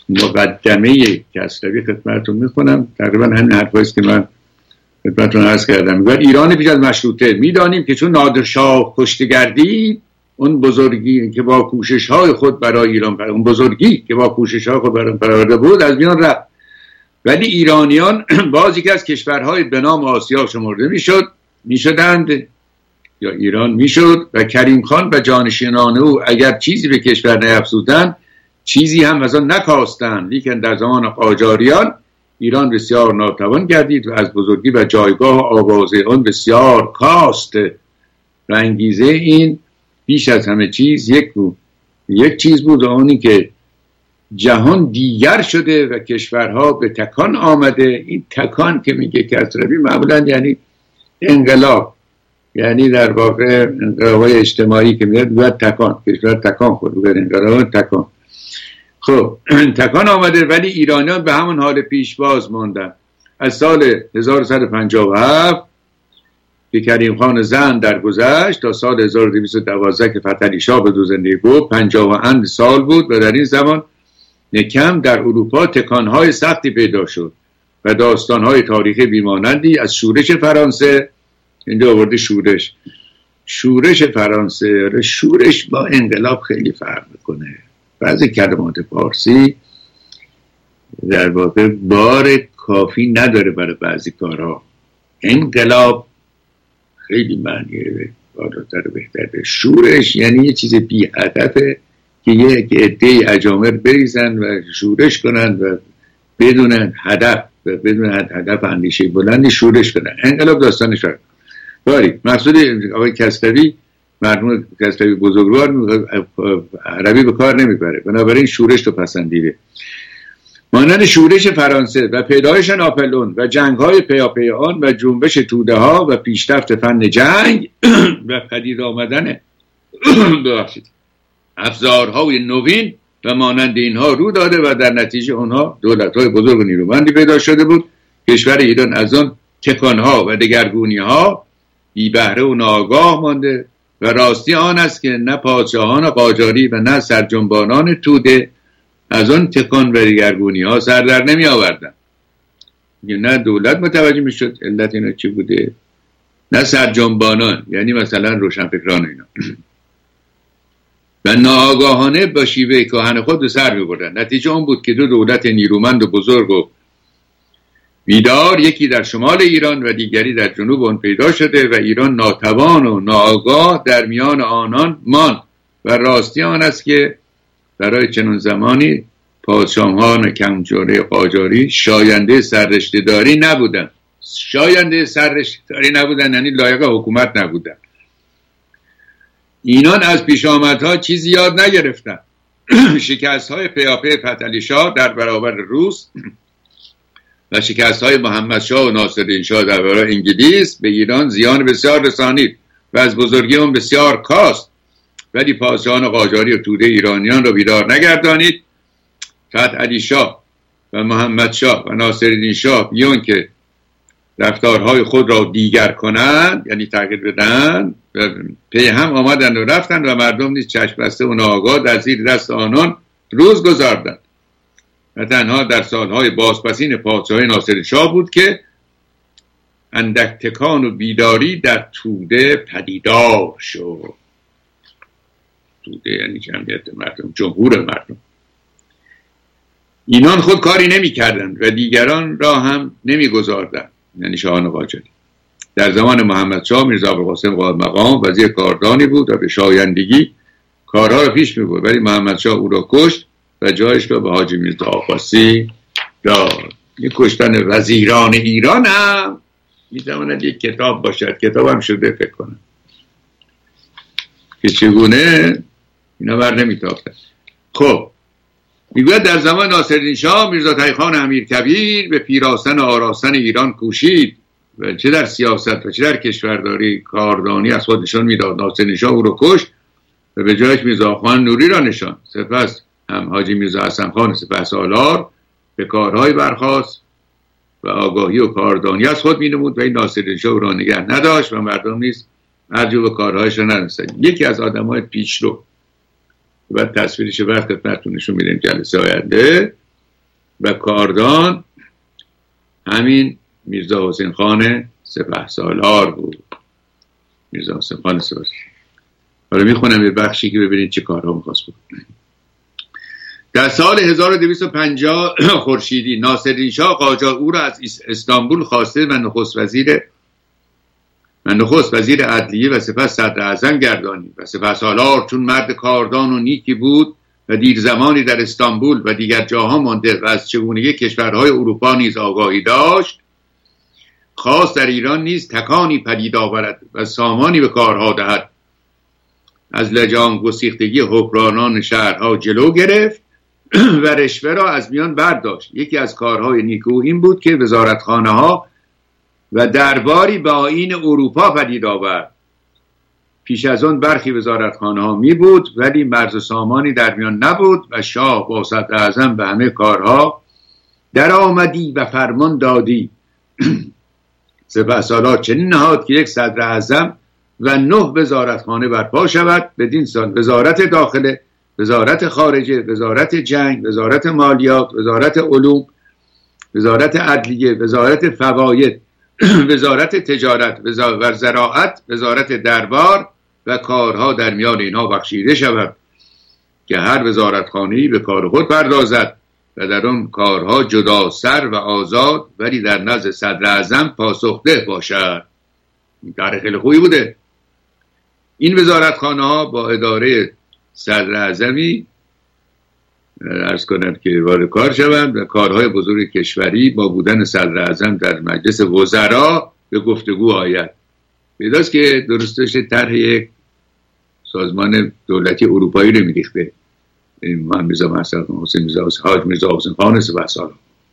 مقدمه کسروی خدمتتون میخونم، تقریبا همین حرفایی است که من خدمتتون عرض کردم. میگه ایران پیش از مشروطه میدانیم که چون نادرشاه کشته گردید، اون بزرگی که با کوشش های خود برای ایران اون بزرگی که با کوشش های خود برای پرورده بود از میان رفت، ولی ایرانیان باز یکی از کشورهای به نام آسیا شمرده میشد میشدند یا ایران میشد و کریم خان و جانشینان او اگر چیزی به کشور نیفزودند چیزی هم از آن نکاستند، لیکن در زمان قاجاریان ایران بسیار ناتوان گردید و از بزرگی و جایگاه آوازه آن بسیار کاست. و انگیزه این بیش از همه چیز یک بود یک چیز بود، آنی که جهان دیگر شده و کشورها به تکان آمده. این تکان که میگه کسروی معمولا یعنی انقلاب، یعنی در واقع انقلاب‌های اجتماعی که میاد باید تکان، کشور تکان خورد، باید انقلاب تکان. خب تکان آمده ولی ایرانیان به همون حال پیشواز ماندن. از سال هزار و سیصد و پنجاه و هفت که کریم خان زند درگذشت تا سال هزار و دویست و دوازده که فتحعلی شاه به دو زندگی بود، پنجاه و اند سال بود و در این زمان نکم در اروپا تکانهای سختی پیدا شد و داستانهای تاریخی بیمانندی از شورش فرانسه. اینجا آورده شورش شورش فرانسه. شورش با انقلاب خیلی فرق میکنه. بعضی کلمات فارسی در واقع بار کافی نداره برای بعضی کارها. انقلاب خیلی معنیه بالاتر و بهتره. شورش یعنی یه چیز بی هدفه که یک عده اجامر بریزن و شورش کنن و بدون هدف و بدون هدف اندیشه بلندی شورش کنن. انقلاب داستانش فرق. باری مقصود آقای کسروی، مرحوم کسروی بزرگوار، عربی به کار نمیبره، بنابراین شورش رو پسندیده. مانند شورش فرانسه و پیدایش ناپلئون و جنگ‌های پیاپی آن و جنبش توده‌ها و پیشرفت فن جنگ و پدید آمدن ببخشید افزارهای نوین و مانند اینها رو داده و در نتیجه آنها دولت‌های بزرگ و نیرومندی پیدا شده بود. کشور ایران از آن تکان‌ها و دگرگونی‌ها بی بهره و ناآگاه مانده و راستی آن است که نه پادشاهان قاجاری و نه سرجنبانان توده از آن تکان و دگرگونی‌ها سر در نمی آوردن. نه دولت متوجه می شد علت اینا چی بوده، نه سرجنبانان یعنی مثلا روشنفکران اینا و ناآگاهانه با شیوه کهن خود به سر می بردن. نتیجه اون بود که دو دولت نیرومند و بزرگ و بیدار، یکی در شمال ایران و دیگری در جنوب آن پیدا شده و ایران ناتوان و ناآگاه در میان آنان ماند و راستی آن است که برای چنون زمانی پادشاهان کمجوره قاجاری شاینده سررشته‌داری نبودند. شاینده سررشته‌داری نبودند یعنی لایق حکومت نبودند. اینان از پیشامدها چیزی یاد نگرفتند. شکست‌های پیاپی فتحعلی شاه در برابر روس و شکست‌های محمد شاه و ناصرالدین شاه در برابر انگلیس به ایران زیان بسیار رسانید و از بزرگی آن بسیار کاست، ولی پادشاهان قاجاری و توده ایرانیان را بیدار نگردانید. فتحعلی شاه و محمد شاه و ناصرالدین شاه بیان که رفتارهای خود را دیگر کنند یعنی تغییر بدن، پی هم آمدند و رفتند و مردم نیز چشم بسته و ناآگاه در زیر دست آنان روز گذاردند. و تنها در سالهای بازپسین پادشاهی ناصرالدین شاه بود که اندک تکان و بیداری در توده پدیدار شد. توده یعنی جمعیت مردم، جمهور مردم. اینان خود کاری نمی کردند و دیگران را هم نمی گذاردند، یعنی شاهان قاجاری. در زمان محمد شاه میرزا ابوالقاسم قائم‌مقام وزیر کاردانی بود و به شایندگی کارها را پیش می برد، ولی محمد شاه او را کشت و جایش را به حاجی میرزا عباسی داد. این کشتن وزیران ایران هم می تواند یک کتاب باشد، کتاب هم شده فکر کنم که چگونه اینا بر نمی تافتن. خب میگوید در زمان ناصرالدین شاه میرزا تقی‌خان امیرکبیر به پیراستن و آراستن ایران کوشید و چه در سیاست و چه در کشورداری کاردانی از خود نشان میداد. ناصرالدین شاه او را کشت و به جایش میرزا خان نوری را نشاند. سپس هم حاجی میرزا حسن خان سپهسالار به کارهای برخاست و آگاهی و کاردانی از خود مینمود و این ناصرالدین شاه را نگه نداشت و مردم نیز ارجو به کارهایش را نرسید. یکی از آدم‌های پیشرو و تصویرش وقت خدمتتون نشون میدیم جلسه آینده و کاردان همین میرزا حسین خان سپهسالار بود. میرزا حسین خان سپهسالار. حالا میخونم یه بخشی که ببینید چه کارها می‌خواست بکنه. در سال هزار و دویست و پنجاه خورشیدی ناصرالدین شاه قاجار او را از استانبول خواسته و نخست وزیر و نخست وزیر عدلیه و سپس صدر اعظم گردانید و سپهسالار چون مرد کاردان و نیکی بود و دیر زمانی در استانبول و دیگر جاها مانده و از چگونگی کشورهای اروپا نیز آگاهی داشت، خواست در ایران نیز تکانی پدید آورد و سامانی به کارها دهد. از لجام گسیختگی حکمرانان شهرها جلو گرفت و رشوه را از میان برداشت. یکی از کارهای نیکو این بود که وزارتخانه ها و درباری به آیین اروپا پدید آورد. پیش از آن برخی وزارتخانه ها می بود ولی مرز و سامانی در میان نبود و شاه با صدر اعظم به همه کارها در آمدی و فرمان دادی. سپهسالار چنین نهاد که یک صدر اعظم و نه وزارتخانه برپا شود. بدین سال وزارت داخله، وزارت خارجه، وزارت جنگ، وزارت مالیات، وزارت علوم، وزارت عدلیه، وزارت فواید، وزارت تجارت و زراعت، وزارت دربار و کارها در میان اینها بخشیده شود که هر وزارتخانه‌ای به کار خود پردازد و در آن کارها جدا سر و آزاد ولی در نزد صدر اعظم پاسخده باشد. این کار خیلی خوبی بوده. این وزارتخانه ها با اداره صدر اعظمی عرض کنند که وارد کار شوند و کارهای بزرگ کشوری با بودن صدر اعظم در مجلس وزرا به گفتگو آید. پیداست که درستش طرح یک سازمان دولتی اروپایی رو میریخته محمد میرزا حسن حسین میرزا حاج میرزا حسین خان سپهسالار.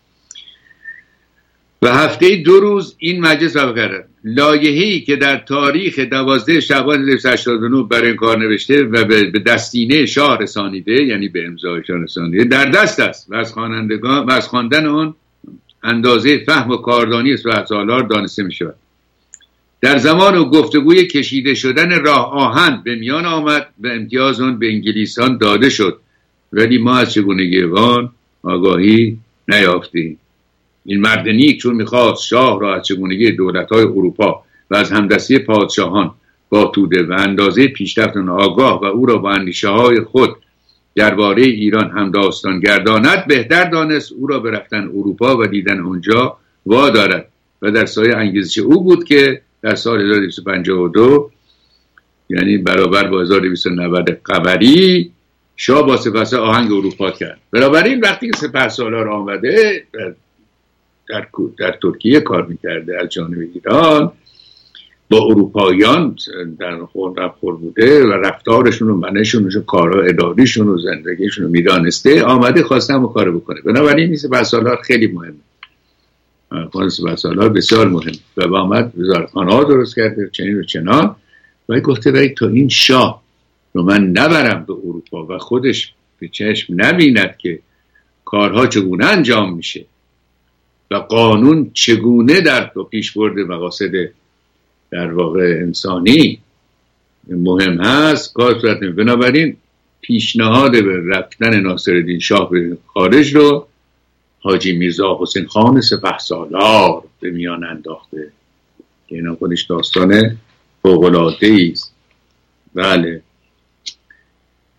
و هفته دو روز این مجلس وقت کرد. لایحه‌ای که در تاریخ دوازده شعبان هزار و دویست و هشتاد و نه برای این کار نوشته و به دستینه شاه رسانیده، یعنی به امضای شاه رسانیده، در دست است و از خوانندگان و از خواندن آن اندازه فهم و کاردانی سپهسالار دانسته می شود. در زمان و گفتگوی کشیده شدن راه آهن به میان آمد و امتیاز آن به انگلیسان داده شد ولی ما از چگونگی آن آگاهی نیافتیم. این مرد نیک چون میخواست شاه را از چگونگی دولت‌های اروپا و از همدستی پادشاهان با توده و اندازه پیشرفت آگاه و او را با اندیشه‌های خود درباره ایران هم داستان گرداند، بهتر دانست او را به رفتن اروپا و دیدن اونجا وادارد و در سایه انگیزش او بود که در سال هزار و دویست و پنجاه و دو یعنی برابر با هزار و دویست و نود قمری شاه با سپهسالار آهنگ اروپا کرد. بنابراین وقتی که سپهسالار آمده در, در ترکیه کار میکرده از جانب ایران با اروپاییان در خور رفتار بوده و رفتارشون و منشون و کارها اداریشون و زندگیشون رو میدانسته، آمده خواسته همون کارو بکنه. بنابراین این سپهسالار خیلی مهمه. خانه سپهسالار بسیار مهم و با آمد وزارتخانه ها درست کرده چنین و چنان و گفته باید تا این شاه رو من نبرم به اروپا و خودش به چشم نبیند که کارها چگونه انجام میشه و قانون چگونه در پیش برده مقاصد در واقع انسانی مهم هست کار صورت نمید. بنابراین پیشنهاد به رفتن ناصرالدین شاه به خارج رو حاجی میرزا حسین خان سپهسالار به میان انداخته که اینا خودش داستان فوق‌العاده‌ای است. بله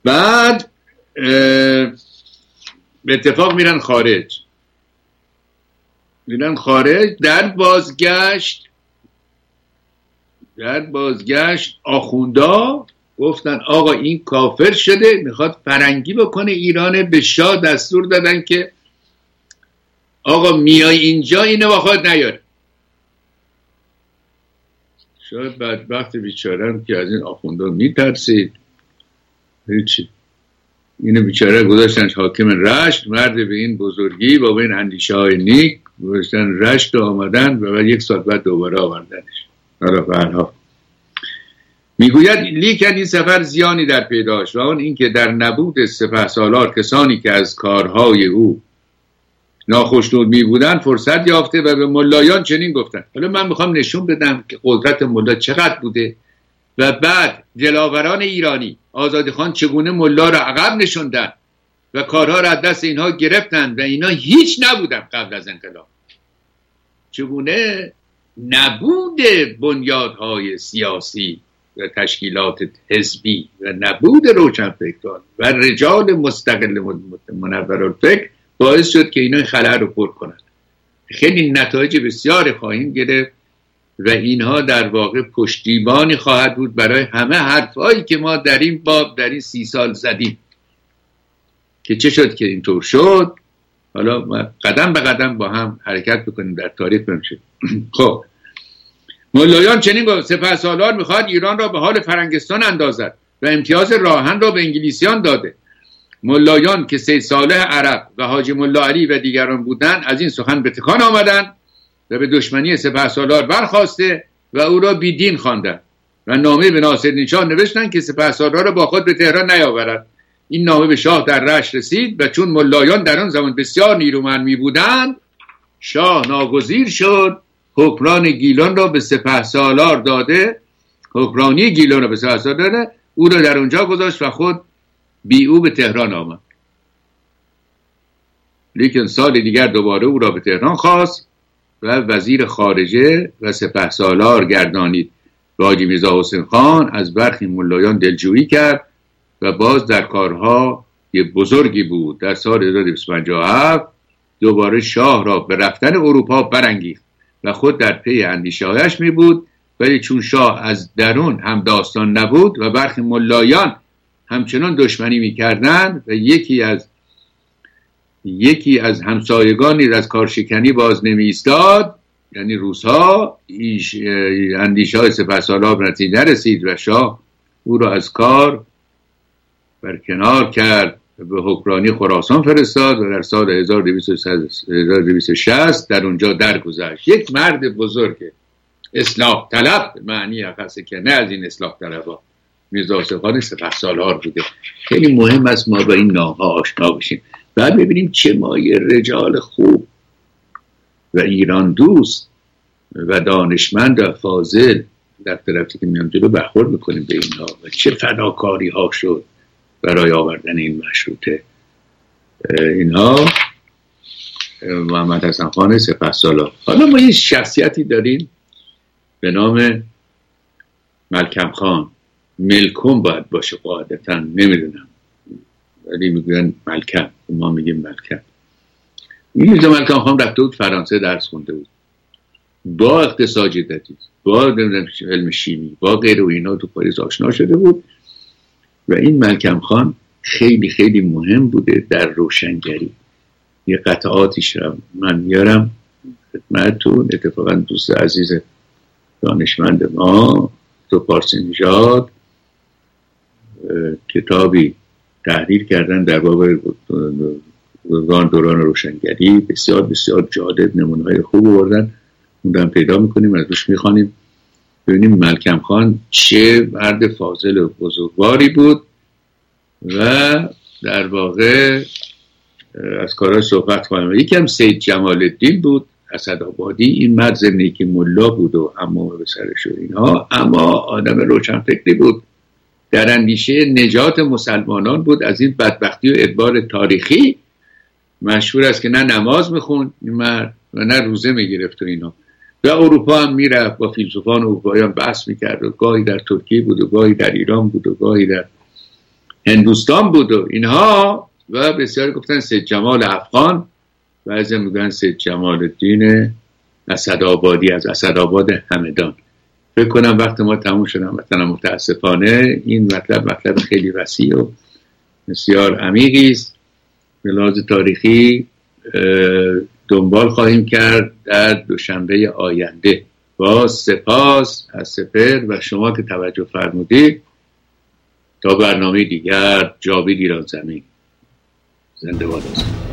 بعد به اتفاق میرن خارج میرن خارج در بازگشت در بازگشت آخوندا گفتن آقا این کافر شده میخواد فرنگی بکنه ایرانه. به شاه دستور دادن که آقا میای اینجا اینو با خود نیاره. شاید بدبخت بیچارم که از این آخوندا میترسید هیچی، اینو بیچاره گذاشتن حاکم رشت، مرد به این بزرگی با این اندیشه های نیک گذاشتن رشت و آمدن و بعد یک سال بعد دوباره آوردنش. حالا برها میگوید لیکن این سفر زیانی در پیداش و آن اینکه در نبود سپهسالار کسانی که از کارهای او ناخشنود می بودن فرصت یافته و به ملایان چنین گفتن. حالا من میخوام نشون بدم که قدرت ملا چقدر بوده و بعد دلاوران ایرانی آزادی خان چگونه ملا را عقب نشوندن و کارها را از دست اینها گرفتن و اینا هیچ نبودن قبل از انقلاب. چگونه نبود بنیادهای سیاسی و تشکیلات حزبی و نبود روشنفکران و رجال مستقل منورالفکر باعث شد که اینا خلأ رو پر کنند. خیلی نتایج بسیار خواهیم گرفت و اینها در واقع پشتیبانی خواهد بود برای همه حرفایی که ما در این باب در این سی سال زدیم که چه شد که اینطور شد. حالا ما قدم به قدم با هم حرکت بکنیم در تاریخ بمشیم. خب ملایان چنین گفت سپهسالار میخواد ایران را به حال فرنگستان اندازد و امتیاز راهن را به انگلیسیان داده. ملایان که سید صالح عرب و حاجی ملا علی و دیگران بودند از این سخن به تکان آمدند و به دشمنی سپهسالار برخاسته و او را بیدین خواندند و نامه به ناصرالدین شاه نوشتند که سپهسالار را با خود به تهران نیاورد. این نامه به شاه در رشت رسید و چون ملایان در آن زمان بسیار نیرومند می بودند شاه ناگزیر شد حکمران گیلان را به سپهسالار داده حکمرانی گیلان را به سپهسالار داده او را در اونجا گذاشت و خود بی او به تهران آمد. لیکن سال دیگر دوباره او را به تهران خواست و وزیر خارجه و سپهسالار گردانید. حاجی میرزا حسین خان از برخی ملایان دلجویی کرد و باز در کارها یه بزرگی بود. در سال هزار و دویست و پنجاه و هفت دوباره شاه را به رفتن اروپا برانگیخت و خود در پی اندیشه‌هایش می بود، ولی چون شاه از درون هم داستان نبود و برخی ملایان همچنان دشمنی می‌کردند و یکی از یکی از همسایگانی از کارشکنی باز نمی‌ایستاد، یعنی روس‌ها، اندیشه‌های سپهسالار به نتیجه رسید و شاه او را از کار برکنار کرد و به حکمرانی خراسان فرستاد و در سال هزار و دویست و شصت در اونجا درگذشت. یک مرد بزرگ اصلاح طلب، معنی اخصه که نه از این اصلاح طلب‌ها، میرزا حسین خان سپهسالار بوده. خیلی مهم است ما با این نام‌ها آشنا بشیم. بعد ببینیم چه مایه رجال خوب و ایران دوست و دانشمند و فاضل در طرفی که میان جلو برخورد بکنیم به اینها و چه فداکاری ها شد برای آوردن این مشروطه. اینها محمد حسن خان سپهسالار. حالا ما یه شخصیتی داریم به نام ملکم خان. ملکم باید باشه قاعدتا، نمیدونم ولی میگوین ملکم، ما میگیم ملکم. این میرزا ملکم خان رفته بود فرانسه درس خونده بود، با اقتصاد جدید، با علم شیمی، با غیر و اینا تو پاریس آشنا شده بود و این ملکم خان خیلی خیلی مهم بوده در روشنگری. یه قطعاتیش رو من میارم خدمتتون. اتفاقا دوست عزیز دانشمند ما تو پارسی نژاد کتابی تحریر کردن در باب دوران دوران روشنگری، بسیار بسیار جالب، نمونه‌های خوب آوردن. اون رو هم پیدا میکنیم، از روش میخوانیم ببینیم ملکم خان چه مرد فاضل و بزرگواری بود و در واقع از کارهای صحبت کنیم. یکی هم سید جمال الدین بود اسدآبادی. این مرد زمینی که ملا بود و امام به سرش و اینها، اما آدم روشنفکری بود، در اندیشه نجات مسلمانان بود از این بدبختی و ادبار تاریخی. مشهور است که نه نماز میخوند این مرد و نه روزه میگرفت و اینا. و اروپا هم میرفت با فیلسوفان اروپایی هم بحث میکرد و گاهی در ترکیه بود و گاهی در ایران بود و گاهی در هندوستان بود و اینها، و بسیار گفتن سید جمال افغان، بعضی میگن سید جمال الدین اسدآبادی از اسدآباد همدان. فکر کنم وقت ما تموم شدم مثلا متاسفانه. این مطلب مطلب خیلی وسیع و بسیار عمیقی است، به لحاظ تاریخی دنبال خواهیم کرد در دوشنبه آینده. با سپاس از سپر و شما که توجه فرمودید. تا برنامه دیگر، جاوید ایران زمین. زنده باد.